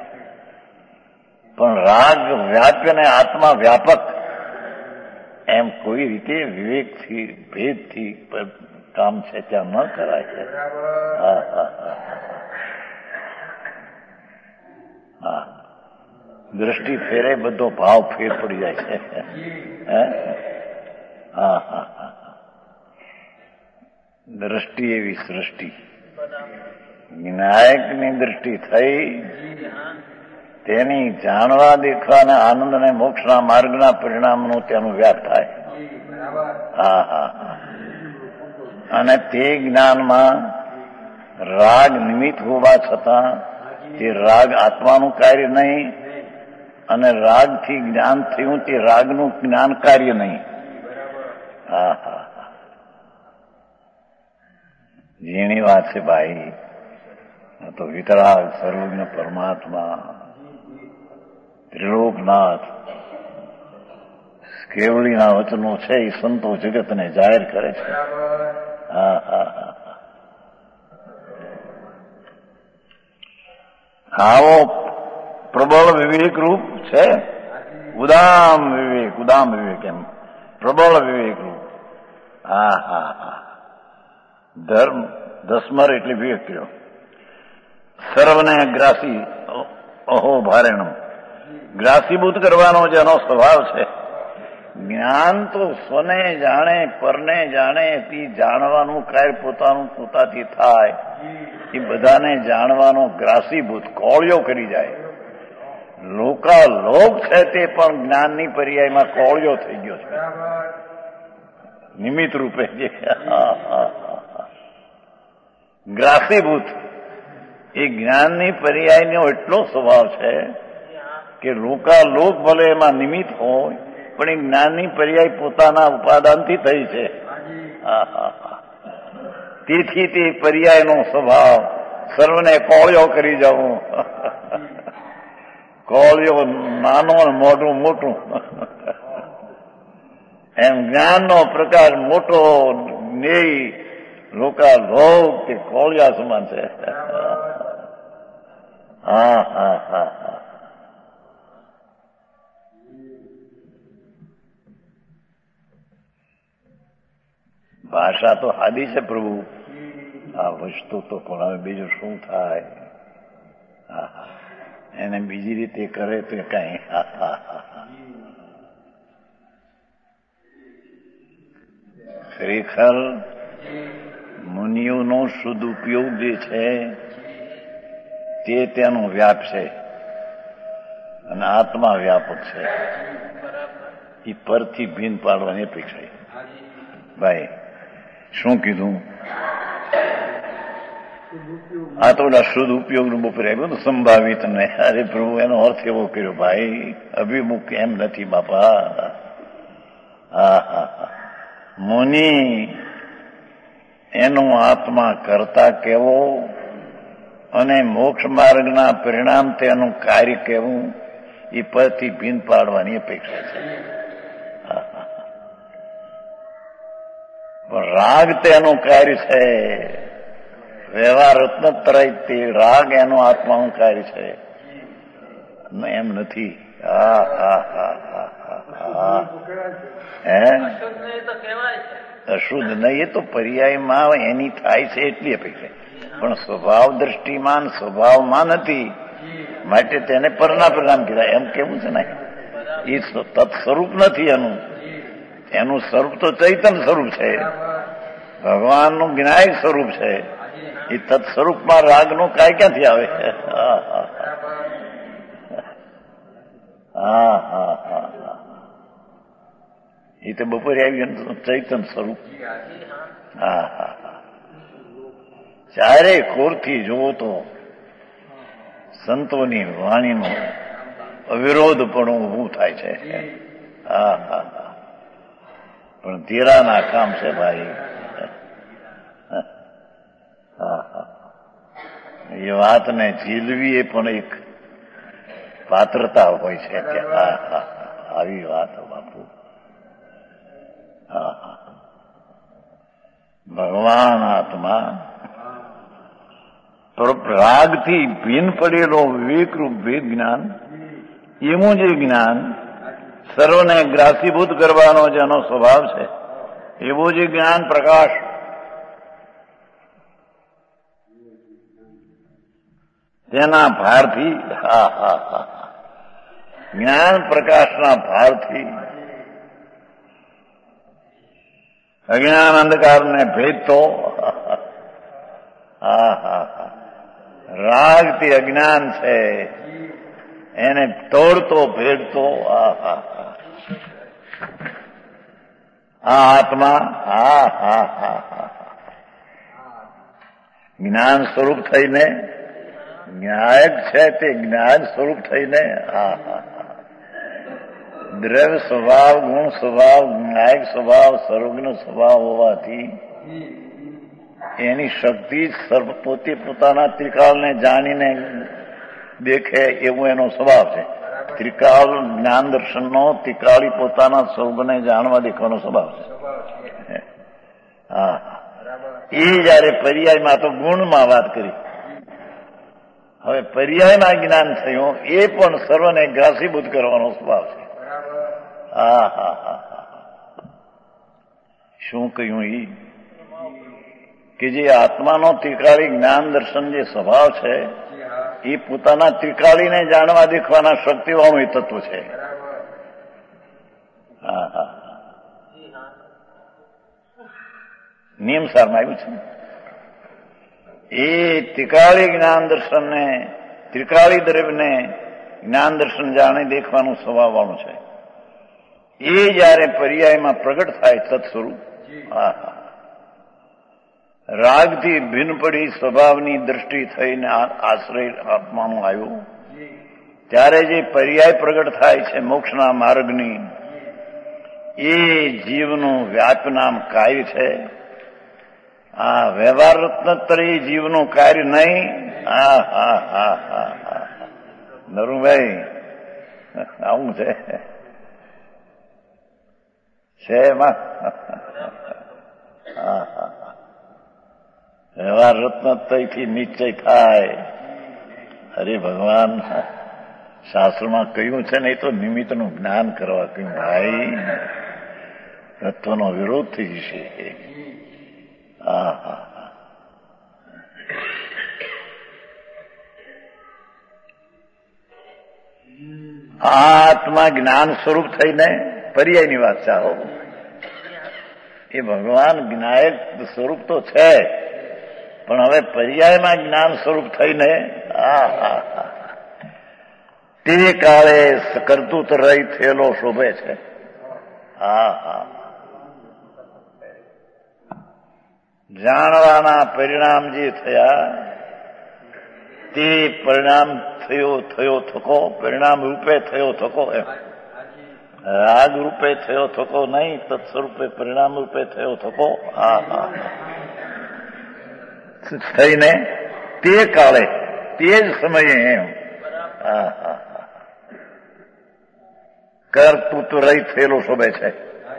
પણ રાગ વ્યાપ્ય ને આત્મા વ્યાપક એમ કોઈ રીતે વિવેકથી ભેદથી કામ છે ત્યાં ન કરાય છે. દ્રષ્ટિ ફેરે બધો ભાવ ફેર પડી જાય છે. દ્રષ્ટિ એવી સૃષ્ટિ વિનાયકની દ્રષ્ટિ થઈ તેની જાણવા દેખવા અને આનંદ અને મોક્ષના માર્ગના પરિણામનું તેનું વ્યાપ થાય. અને તે જ્ઞાનમાં રાગ નિમિત્ત હોવા છતાં તે રાગ આત્માનું કાર્ય નહીં અને રાગથી જ્ઞાન થયું તે રાગનું જ્ઞાન કાર્ય નહીં. ઝીણી વાત છે ભાઈ. તો વિતરાગ સર્વજ્ઞ પરમાત્મા ત્રિલોકનાથ કેવળીના વચનો છે એ સંતો જગતને જાહેર કરે છે. આવો પ્રબળ વિવેક રૂપ છે. ઉદામ વિવેક એમ પ્રબળ વિવેક રૂપ. હા હા હા. ધર્મ દસમર એટલે વિવેક કર્યો. સર્વને ગ્રાસી અહો ભારેણું ગ્રાસીભૂત કરવાનો જેનો સ્વભાવ છે. જ્ઞાન તો સ્વને જાણે પરને જાણે તે જાણવાનું કાર્ય પોતાનું પોતાથી થાય એ બધાને જાણવાનો ગ્રાસીભૂત કોળિયો કરી જાય. લોકાલોક છે તે પણ જ્ઞાનની પર્યાયમાં કોળિયો થઈ ગયો છે નિમિત્ત રૂપે. જે ગ્રાસીભૂત એ જ્ઞાનની પર્યાયનો એટલો સ્વભાવ છે કે લોકાલોક ભલે એમાં નિમિત્ત હોય પણ એ જ્ઞાનની પર્યાય પોતાના ઉપાદાનથી થઈ છે. તેથી તે પર્યાયનો સ્વભાવ સર્વને કોળિયો કરી જવું. કોળિયો નાનો ને મોટું મોટું એમ જ્ઞાનનો પ્રકાર મોટો જ્ઞેય લોકાલોક તે કોળિયા સમાન છે. હા હા હા હા. ભાષા તો હાદી છે પ્રભુ. આ વસ્તુ તો પણ હવે બીજું શું થાય? એને બીજી રીતે કરે તો કઈ. ખરેખર મુનિઓનો શુદ્ધ ઉપયોગ જે છે તે તેનો વ્યાપ છે અને આત્મા વ્યાપક છે. એ પરથી ભીન પાડવાની અપેક્ષા. ભાઈ શું કીધું? આ તો શુદ્ધ ઉપયોગનું બપોરે આવ્યું ને સંભાવિત ને. અરે પ્રભુ એનો અર્થ એવો કર્યો ભાઈ, અભિમુખ એમ નથી બાપા. હા હા હા. મુનિ એનો આત્મા કરતા કેવો અને મોક્ષ માર્ગના પરિણામ તેનું કાર્ય કેવું એ પરથી ભીન પાડવાની અપેક્ષા છે. પણ રાગ તેનું કાર્ય છે. વ્યવહાર રત્નત્રય તે રાગ એનું આત્માનું કાર્ય છે એમ નથી. હા હા હા હા હા. હે અશુદ્ધ નહીં એ તો પર્યાયમાં એની થાય છે એટલી અપેક્ષા, પણ સ્વભાવ દ્રષ્ટિમાન સ્વભાવમાં નથી. માટે તેને પરના પરિણામ કીધા એમ કેવું છે ને. એ તત્સ્વરૂપ નથી એનું સ્વરૂપ તો ચૈતન સ્વરૂપ છે. ભગવાનનું જ્ઞાયક સ્વરૂપ છે. એ તત્સ્વરૂપમાં રાગનું કાંઈ ક્યાંથી આવે? હા હા હા. એ તો બપોરે આવી ચૈતન સ્વરૂપ. હા હા હા. ચારે કોરથી જુઓ તો સંતોની વાણીનું અવિરોધ પણ ઊભું થાય છે. હા હા હા. પણ ધીરાના કામ છે ભાઈ. હા હા. એ વાતને ઝીલવી એ પણ એક પાત્રતા હોય છે કે હા હા આવી વાત બાપુ. હા હા. ભગવાન આત્મા રાગથી ભીન પડેલો વિવેકરૂપ ભેદ જ્ઞાન, એવું જે જ્ઞાન સર્વને ગ્રાસીભૂત કરવાનો જેનો સ્વભાવ છે એવું જે જ્ઞાન પ્રકાશ તેના ભારથી. હા હા હા. જ્ઞાન પ્રકાશના ભારથી અજ્ઞાન અંધકારને ભેદતો. હા હા હા. રાગથી અજ્ઞાન છે એને તોડતો ભેદતો. હા હા હા. આ આત્મા. હા હા હા હા. જ્ઞાન સ્વરૂપ થઈને ન્યાયક છે તે જ્ઞાન સ્વરૂપ થઈને. હા હા હા. દ્રવ્ય સ્વભાવ ગુણ સ્વભાવ ન્યાયક સ્વભાવ સર્વજ્ઞ સ્વભાવ હોવાથી એની શક્તિ પોતે પોતાના ત્રિકાળને જાણીને દેખે એવું એનો સ્વભાવ છે. ત્રિકાળ જ્ઞાન દર્શનનો ત્રિકાળી પોતાના સ્વરૂપને જાણવા દેખવાનો સ્વભાવ છે. હા. એ જયારે પર્યાયમાં તો ગુણમાં વાત કરી. હવે પર્યાયમાં જ્ઞાન થયું એ પણ સર્વને ગ્રાસીભૂત કરવાનો સ્વભાવ છે. હા હા હા હા. શું કહ્યું કે જે આત્માનો ત્રિકાળી જ્ઞાન દર્શન જે સ્વભાવ છે એ પોતાના ત્રિકાળીને જાણવા દેખવાના શક્તિવાળું એ તત્વ છે. હા હા. નિયમ સારમાં આવ્યું છે એ ત્રિકાળી જ્ઞાન દર્શનને ત્રિકાળી દ્રવ્યને જ્ઞાન દર્શન જાણી દેખવાનું સ્વભાવવાળું છે. એ જયારે પર્યાયમાં પ્રગટ થાય તત્સ્વરૂપ હા હા રાગથી ભિન્ન પડી સ્વભાવની દ્રષ્ટિ થઈને આશ્રય આપવાનું આવ્યું ત્યારે જે પર્યાય પ્રગટ થાય છે મોક્ષના માર્ગની એ જીવનું વ્યાપનામ કાર્ય છે. આ વ્યવહાર રત્નત્રય જીવનું કાર્ય નહીં. હા હા હા હા હા નરુભાઈ આવું છે એમાં હા હા વ્યવહાર રત્નત્રયથી નિશ્ચય થાય. અરે ભગવાન શાસ્ત્રમાં કહ્યું છે ને એ તો નિમિત્તનું જ્ઞાન કરવા કહ્યું. ભાઈ તત્વનો વિરોધ થઈ જશે. હા હા આત્મા જ્ઞાન સ્વરૂપ થઈને પર્યાયની વાત ચાલો એ ભગવાન જ્ઞાયક સ્વરૂપ તો છે પણ હવે પર્યાયમાં જ્ઞાન સ્વરૂપ થઈને હા હા હા તે કાળે કરતૂત રહી થયેલો શોભે છે. હા હા જાણવાના પરિણામ જે થયા તે પરિણામ થયો થકો પરિણામ રૂપે થયો થકો એમ રાગ રૂપે થયો થકો નહીં તત્સ્વરૂપે પરિણામ રૂપે થયો થકો. હા હા થઈને તે કાળે તે જ સમયે એમ હા હા કરતૂત રહી થયેલો શોભે છે.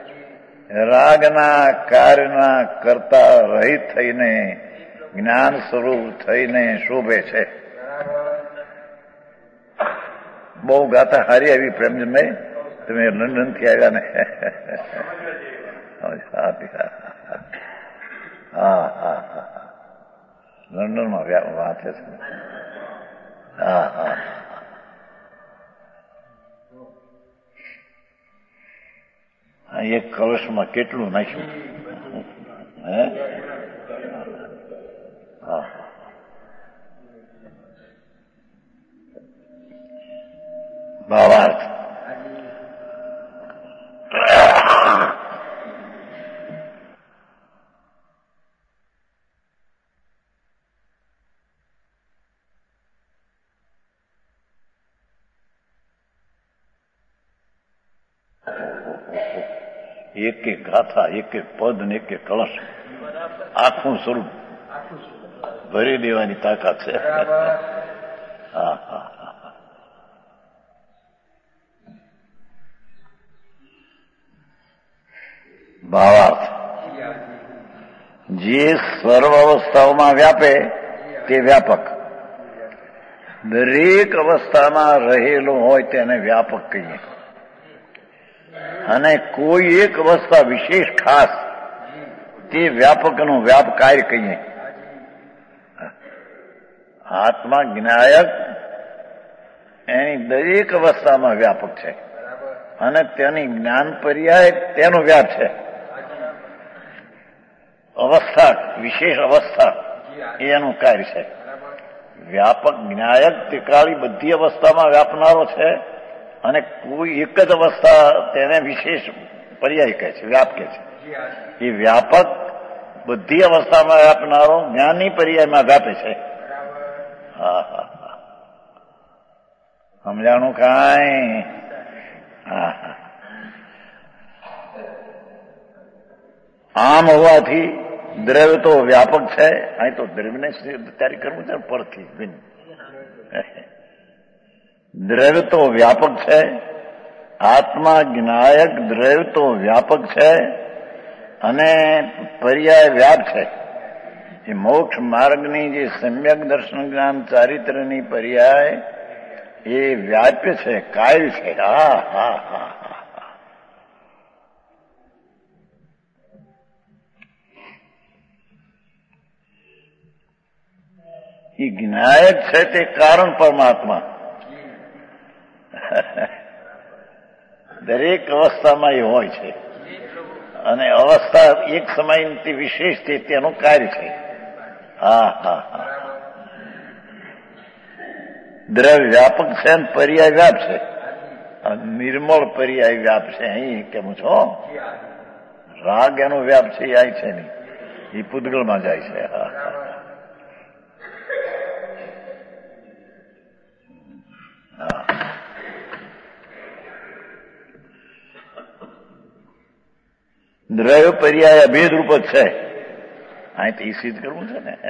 રાગના કાર્યના કરતા રહિત થઈને જ્ઞાન સ્વરૂપ થઈને શોભે છે. બહુ ગાતા હારી આવી પ્રેમજનભાઈ તમે લંડન થી આવ્યા ને હા હા હા લંડનમાં વાંચે છે. હા હા એક કળશમાં કેટલું નાખ્યું હે હા ભાવાર્થ એક એક ગાથા એક એક પદ ને એક એક કળશ આખું સ્વરૂપ ભરી દેવાની તાકાત છે. હા હા ભાવાર્થ જે સર્વ અવસ્થાઓમાં વ્યાપે તે વ્યાપક દરેક અવસ્થામાં રહેલો હોય તેને વ્યાપક કહીએ અને કોઈ એક અવસ્થા વિશેષ ખાસ તે વ્યાપકનું વ્યાપ કાર્ય કહીએ. આત્મા જ્ઞાયક એની દરેક અવસ્થામાં વ્યાપક છે અને તેની જ્ઞાન પર્યાય તેનો વ્યાપ છે. અવસ્થા વિશેષ અવસ્થા એનું કાર્ય છે. વ્યાપક જ્ઞાયક ત્રિકાળી બધી અવસ્થામાં વ્યાપનારો છે અને કોઈ એક જ અવસ્થા તેને વિશેષ પર્યાય કહે છે વ્યાપ કહે છે. એ વ્યાપક બધી અવસ્થામાં વ્યાપનારો જ્ઞાનની પર્યાયમાં વ્યાપે છે. હા હા સમજાણું કાંઈ હા હા આમ હોવાથી દ્રવ્ય તો વ્યાપક છે. અહીં તો દ્રવ્યને તૈયારી કરવું છે પરથી ભિન્ન દ્રવ્ય તો વ્યાપક છે. આત્મા જ્ઞાયક દ્રવ્ય તો વ્યાપક છે અને પર્યાય વ્યાપ છે. એ મોક્ષ માર્ગની જે સમ્યક દર્શન જ્ઞાન ચારિત્રની પર્યાય એ વ્યાપ્ય છે, કાય છે. હા હા હા હા. એ જ્ઞાયક છે તે કારણ પરમાત્મા. દરેક અવસ્થામાં એ હોય છે અને અવસ્થા એક સમયથી વિશેષ તે તેનું કાર્ય છે. હા હા હા. દ્રવ્ય વ્યાપક છે અને પર્યાય વ્યાપ છે. નિર્મળ પર્યાય વ્યાપ છે. અહીં કેમ છો રાગ એનો વ્યાપ છે એ અહીં છે નહીં, એ પૂતગલમાં જાય છે. હા હા. દ્રવ્ય પર્યાય અભેદ રૂપ જ છે. અહીં તો એ સિદ્ધ કરવું છે ને,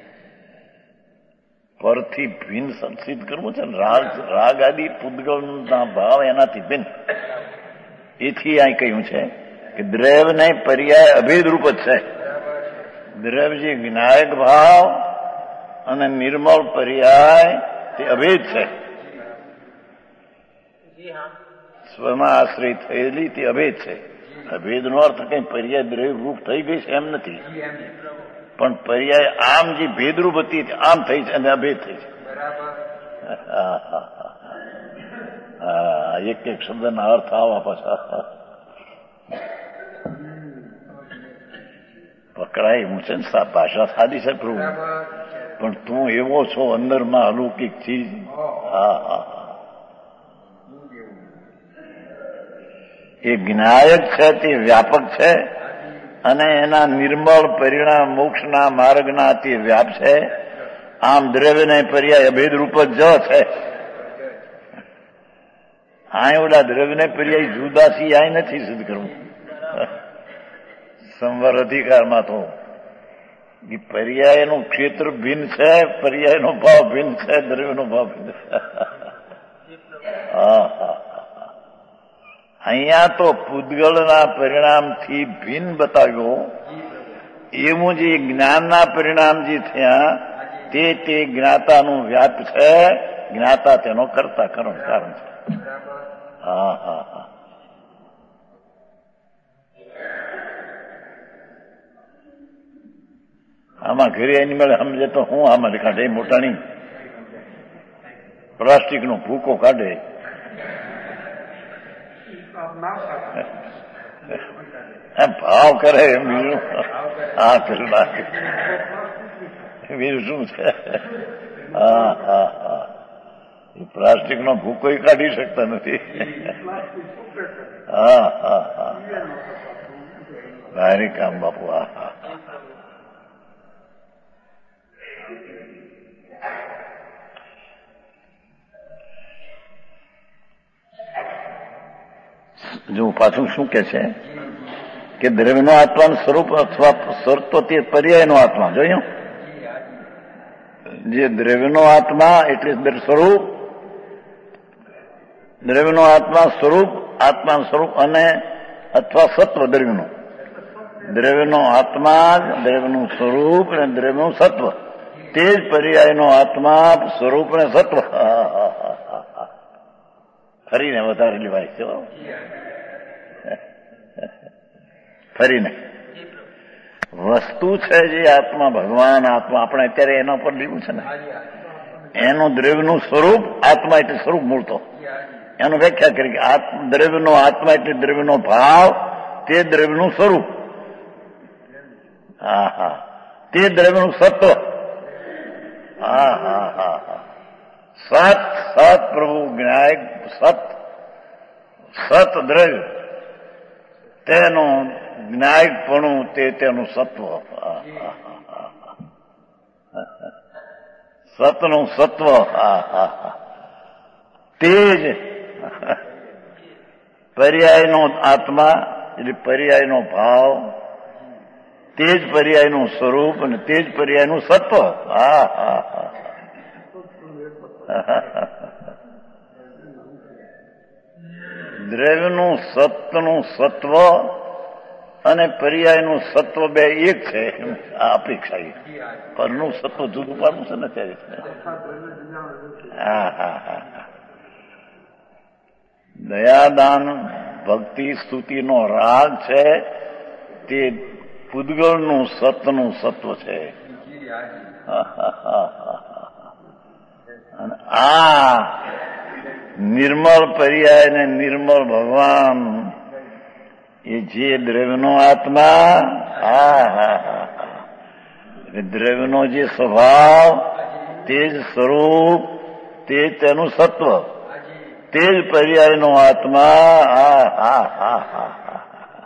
પરથી ભિન્ન સિદ્ધ કરવું છે ને. રાગ આદિ પૂતગલના ભાવ એનાથી ભિન્ન. એથી અહીં કહ્યું છે કે દ્રવ્યને પર્યાય અભેદ રૂપ જ છે. દ્રવ્ય જે વિનાયક ભાવ અને નિર્મળ પર્યાય તે અભેદ છે. સ્વમાં આશ્રય થયેલી તે અભેદ છે. અભેદનો અર્થ કઈ પર્યાય દ્રવ્ય રૂપ થઈ ગઈ છે એમ નથી, પણ પર્યાય આમ જે ભેદરૂપ હતી આમ થઈ છે અને અભેદ થઈ છે. એક એક શબ્દના અર્થ આવા પાછા પકડાય એવું છે ને. ભાષા સાદી છે પ્રભુ, પણ તું એવો છો અંદરમાં અલૌકિક ચીજ. હા હા. એ જ્ઞાયક છે તે વ્યાપક છે અને એના નિર્મળ પરિણામ મોક્ષના માર્ગના તે વ્યાપ છે. આમ દ્રવ્યને પર્યાય અભેદ રૂપ જ છે. આ ઓલા દ્રવ્યને પર્યાય જુદાથી આ નથી સિદ્ધ કરવું. સંવર અધિકારમાં તો એ પર્યાયનું ક્ષેત્ર ભિન્ન છે, પર્યાયનો ભાવ ભિન્ન છે, દ્રવ્યનો ભાવ ભિન્ન છે. હા હા. અહીંયા તો પૂતગલના પરિણામથી ભિન્ન બતાવ્યો. એવું જે જ્ઞાનના પરિણામ જે થયા તે જ્ઞાતાનું વ્યાપ છે. જ્ઞાતા તેનો કરતા કારણ છે. હા હા હા. આમાં ઘરે એની મળે સમજે તો હું આમાં કાઢે મોટાની પ્લાસ્ટિકનો ભૂકો કાઢે. ભાવ કરે બીજું. હા પેલું નાખે બીજું શું છે. હા હા હા. એ પ્લાસ્ટિકનો ભૂકો કાઢી શકતા નથી. હા હા હા. ભારી કામ બાપુ. હા હા. જો પાછું શું કે છે કે દ્રવ્યનો આત્માનું સ્વરૂપ અથવા સ્વરૂપ તે પર્યાયનો આત્મા જોયું. જે દ્રવ્યનો આત્મા એટલે સ્વરૂપ, દ્રવ્યનો આત્મા સ્વરૂપ, આત્માનું સ્વરૂપ અને અથવા સત્વ દ્રવ્યનું. દ્રવ્યનો આત્મા, દ્રવ્યનું સ્વરૂપ અને દ્રવ્યનું સત્વ, તે જ પર્યાયનો આત્મા સ્વરૂપ અને સત્વ. ફરીને વધારે લેવાય છે. ફરીને વસ્તુ છે જે આત્મા, ભગવાન આત્મા, આપણે અત્યારે એના પર લીધું છે ને. એનું દ્રવ્યનું સ્વરૂપ આત્મા એટલે સ્વરૂપ મૂળ તો એનું વ્યાખ્યા કરી કે દ્રવ્યનો આત્મા એટલે દ્રવ્યનો ભાવ, તે દ્રવ્યનું સ્વરૂપ. હા હા. તે દ્રવ્યનું સત્વ. હા હા હા હા. સત સત પ્રભુ જ્ઞાયક સત સત દ્રવ્ય તેનું જ્ઞાયકપણું તેનું સત્વ. સતનું સત્વ. હા હા હા. તે જ પર્યાયનો આત્મા એટલે પર્યાયનો ભાવ, તે જ પર્યાયનું સ્વરૂપ અને તે જ પર્યાયનું સત્વ. હા હા હા. દ્રવ્યનું સત્વનું સત્વ અને પર્યાયનું સત્વ બે એક છે. આ અપેક્ષા પરનું સત્વ જુદું પાડવું છે ને ત્યારે. હા હા હા. દયાદાન ભક્તિ સ્તુતિનો રાગ છે તે પૂદગળનું સતનું સત્વ છે. અને આ નિર્મળ પર્યાય ને નિર્મળ ભગવાન એ જે દ્રવ્યનો આત્મા, હા હા હા, દ્રવ્યનો જે સ્વભાવ, તે જ સ્વરૂપ, તે તેનું સત્વ, તે જ પર્યાયનો આત્મા. હા હા હા હા હા.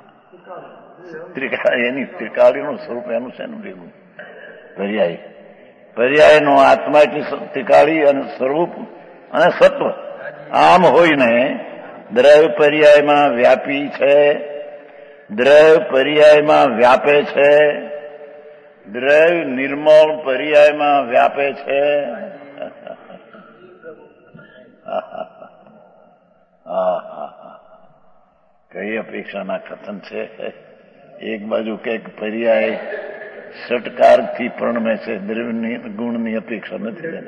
એની ત્રિકાળીનું સ્વરૂપ એનું છે ને ભેગું પર્યાય. પર્યાયનો આત્મા એટલે ત્રિકાળી અને સ્વરૂપ અને સત્વ. આમ હોય ને દ્રવ્ય પર્યાયમાં વ્યાપી છે, દ્રવ્ય પર્યાયમાં વ્યાપે છે, દ્રવ્ય નિર્મળ પર્યાયમાં વ્યાપે છે. કઈ અપેક્ષાના કથન છે. એક બાજુ કઈક પર્યાય ષટકારથી પ્રણમે છે, દ્રવ્યની ગુણની અપેક્ષા નથી.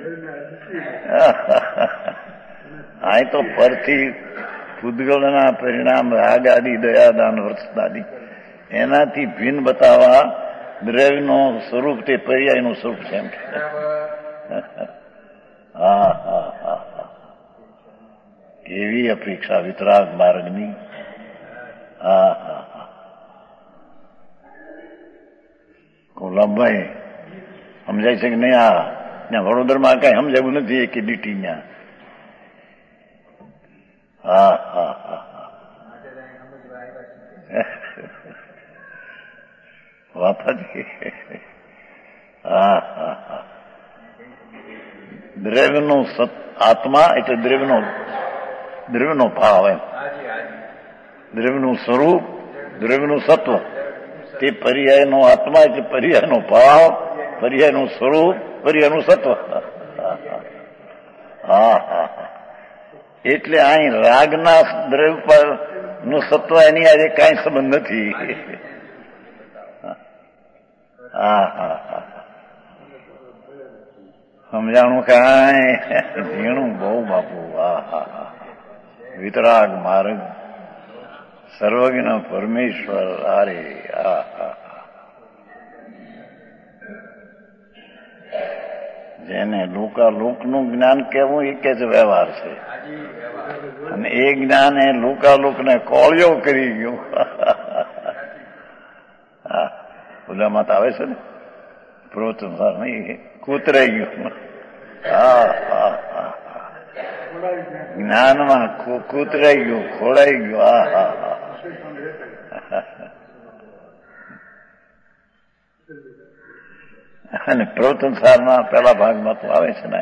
આ તો પરથી પૂદગળના પરિણામ રાગ આદિ દયાદાન વર્તનાદિ એનાથી ભિન્ન બતાવવા દ્રવ્યનો સ્વરૂપ તે પર્યાયનું સ્વરૂપ છે એમ. હા હા હા હા. કેવી અપેક્ષા વિતરાગ માર્ગની. હા હા હા. કોલાભાઈ સમજાય છે કે નહીં? આ વડોદરામાં કઈ સમજાવું નથી કે ડીટી ત્યાં. હા હા હા હા. વાત હતી. હા હા હા. દ્રવ્યનો આત્મા એટલે દ્રવ્યનો ભાવ એમ, દ્રવ્યનું સ્વરૂપ, દ્રવ્યનું સત્વ, તે પર્યાયનો આત્મા એટલે પર્યાયનો ભાવ, પર્યાયનું સ્વરૂપ, પર્યાયનું સત્વ. હા હા હા. એટલે અહીં રાગના દ્રવ્ય પર નું સત્વ એની આજે કાંઈ સંબંધ નથી. હા હા હા. સમજાણું કાંઈ ઝીણું બહુ બાપુ. હા હા હા. વિતરાગ માર્ગ સર્વજ્ઞ પરમેશ્વર. અરે હા હા. જેને લોકાલોકનું જ્ઞાન કહેવું એ કે છે વ્યવહાર છે, અને એ જ્ઞાન એ લોકાલોકને કોળિયો કરી ગયું. હા, ઓલામાં તો આવે છે ને પ્રવચન નહીં, કૂતરાઈ ગયું. હા હા હા. જ્ઞાનમાં કૂતરાઈ ગયું, ખોડાઈ ગયું. હા હા હા. અને પ્રવચન સારના પહેલા ભાગમાં તો આવે છે ને.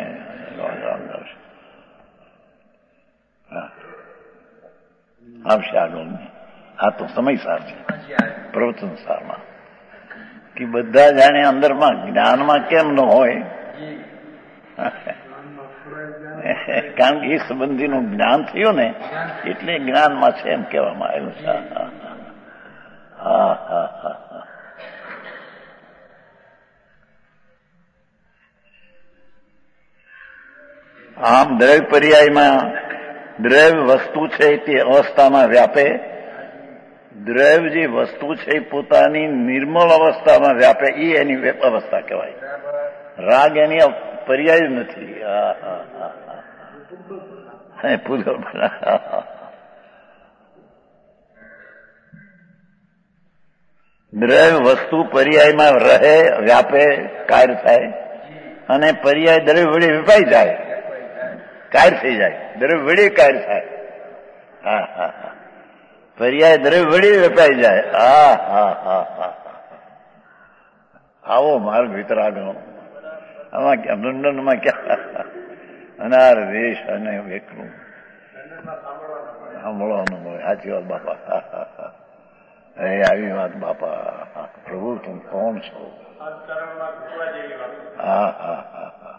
આવશે આગળ. આ તો સમયસાર છે પ્રવચન સારમાં કે બધા જાણે અંદરમાં જ્ઞાનમાં કેમ ન હોય, કારણ કે એ સંબંધીનું જ્ઞાન થયું ને એટલે જ્ઞાનમાં છે એમ કહેવામાં આવ્યું છે. હા હા હા. આમ દ્રવ્ય પર્યાયમાં દ્રવ્ય વસ્તુ છે તે અવસ્થામાં વ્યાપે, દ્રવ્ય જે વસ્તુ છે પોતાની નિર્મળ અવસ્થામાં વ્યાપે, એ એની અવસ્થા કહેવાય. રાગ એની પર્યાય નથી. હા હા હા હા. દ્રવ્ય વસ્તુ પર્યાયમાં રહે, વ્યાપે, કાર્ય થાય, અને પર્યાય દ્રવ્ય વડે વિપાઈ જાય, કાર્ય થઈ જાય. દ્રવ્ય વડે કાર્ય થાય. હા હા હા. પર્યાય દ્રવ્ય વડે વેપાઈ જાય. હા હા હા હા. આવો માર્ગ વિતરાગનો. આમાં લંડનમાં ક્યાં અનાર દેશ અને એકલું સાંભળવાનું મળે. સાચી વાત બાપા. એ આવી વાત બાપા. પ્રભુ તું કોણ છો? હા હા હા હા.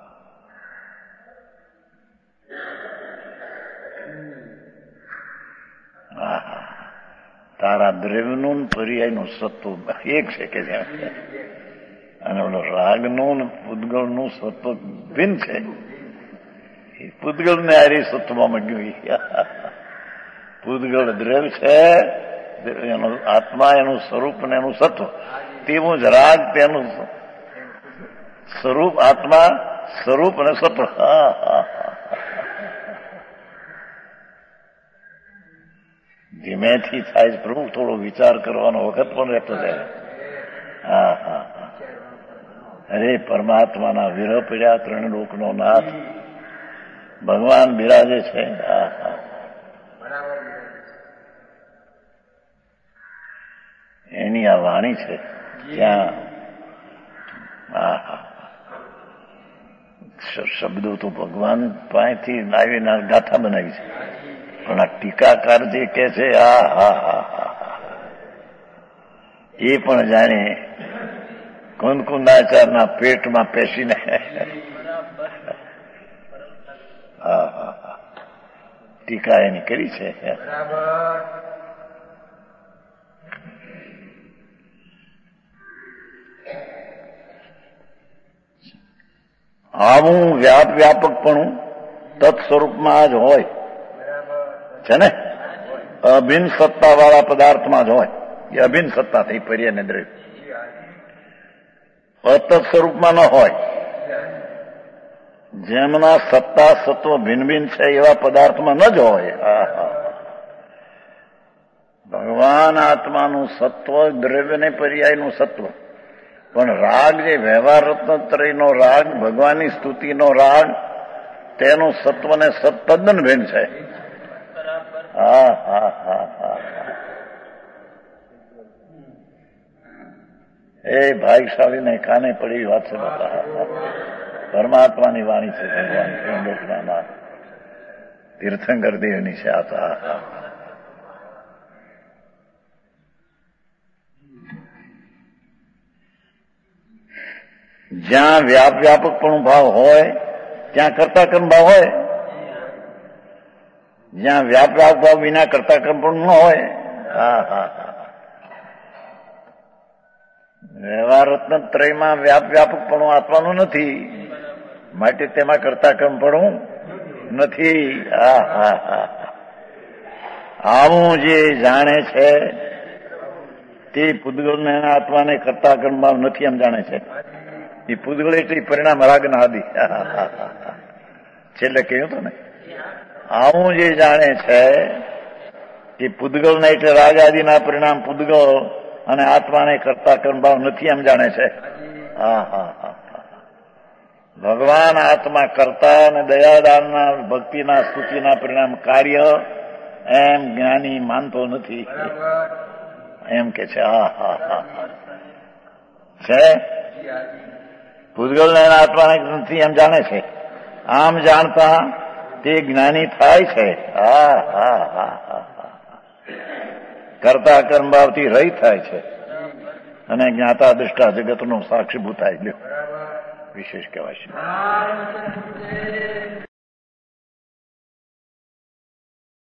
તારા દ્રવ્યનું પર્યાયનું સત્વ એક છે કે જ્યાં, અને ઓલો રાગનું ને પૂતગળનું સત્વ ભિન્ન છે. એ પૂતગળને આરી સત્વમાં માંડ્યું. પૂતગળ દ્રવ્ય છે, એનું આત્મા એનું સ્વરૂપ ને એનું સત્વ, તેવું જ રાગ તેનું સ્વરૂપ, આત્મા સ્વરૂપ અને સત્વ. ધીમેથી થાય પ્રભુ, થોડો વિચાર કરવાનો વખત પણ રહેતો જાય. હા હા હા. અરે પરમાત્માના વિરહ પીડ્યા ત્રણ લોકનો નાથ ભગવાન બિરાજે છે. હા હા. એની આ વાણી છે ત્યાં. હા હા. શબ્દો તો ભગવાન પાસેથી લાવીને ગાથા બનાવી છે, પણ આ ટીકાકાર જે કે છે, હા હા હા હા, એ પણ જાણે કુંદકુંદાચારના પેટમાં પેસીને. હા હા હા. ટીકા એની કરી છે. આવું વ્યાપકપણું તત્સ્વરૂપમાં જ હોય છે ને, અભિન્ન સત્તા વાળા પદાર્થમાં જ હોય. એ અભિન્ન સત્તા થઈ પર્યાય ને દ્રવ્ય. અતત સ્વરૂપમાં ન હોય. જેમના સત્તા સત્વ ભિન્ન ભિન્ન છે એવા પદાર્થમાં ન જ હોય. ભગવાન આત્માનું સત્વ, દ્રવ્ય ને પર્યાયનું સત્વ. પણ રાગ જે વ્યવહાર રત્નત્રયનો રાગ, ભગવાનની સ્તુતિનો રાગ, તેનું સત્વ ને સત તદ્દન ભિન્ન છે. હા હા હા હા. એ ભાગ્યશાળીને કાને પડી વાત છે બાપા. પરમાત્માની વાણી છે. ભગવાન ત્રિલોકના તીર્થંકર દેવની છે. આ જ્યાં વ્યાપકપણું ભાવ હોય ત્યાં કર્તાકર્મ ભાવ હોય. જ્યાં વ્યાપક ભાવ વિના કર્તાકર્મ પણ ન હોય. હા હા હા. વ્યવહાર રત્નત્રયમાં વ્યાપકપણું આપવાનું નથી, માટે તેમાં કર્તાકર્મ પણ નથી. હા હા હા. આવું જે જાણે છે તે પૂતગલને આત્માને કર્તાકર્મ ભાવ નથી એમ જાણે છે. એ પૂતગળ એટલે પરિણામ રાગના આદિ. છેલ્લે કહ્યું હતું ને, આવું જે જાણે છે કે પૂતગલને એટલે રાગ આદિના પરિણામ પૂતગલ અને આત્માને કર્તાકર્મ ભાવ નથી એમ જાણે છે. હા હા હા. ભગવાન આત્મા કરતા અને દયાદાનના ભક્તિના સ્તુતિના પરિણામ કાર્ય એમ જ્ઞાની માનતો નથી એમ કે છે. હા હા હા. છે પૂતગલને આત્માને નથી એમ જાણે છે. આમ જાણતા તે જ્ઞાની થાય છે. હા હા હા હા. કરતા કર્મ ભાવથી રહિત થાય છે અને જ્ઞાતા દૃષ્ટા જગતનો સાક્ષીભૂત થાય. વિશેષ કહેવાય છે.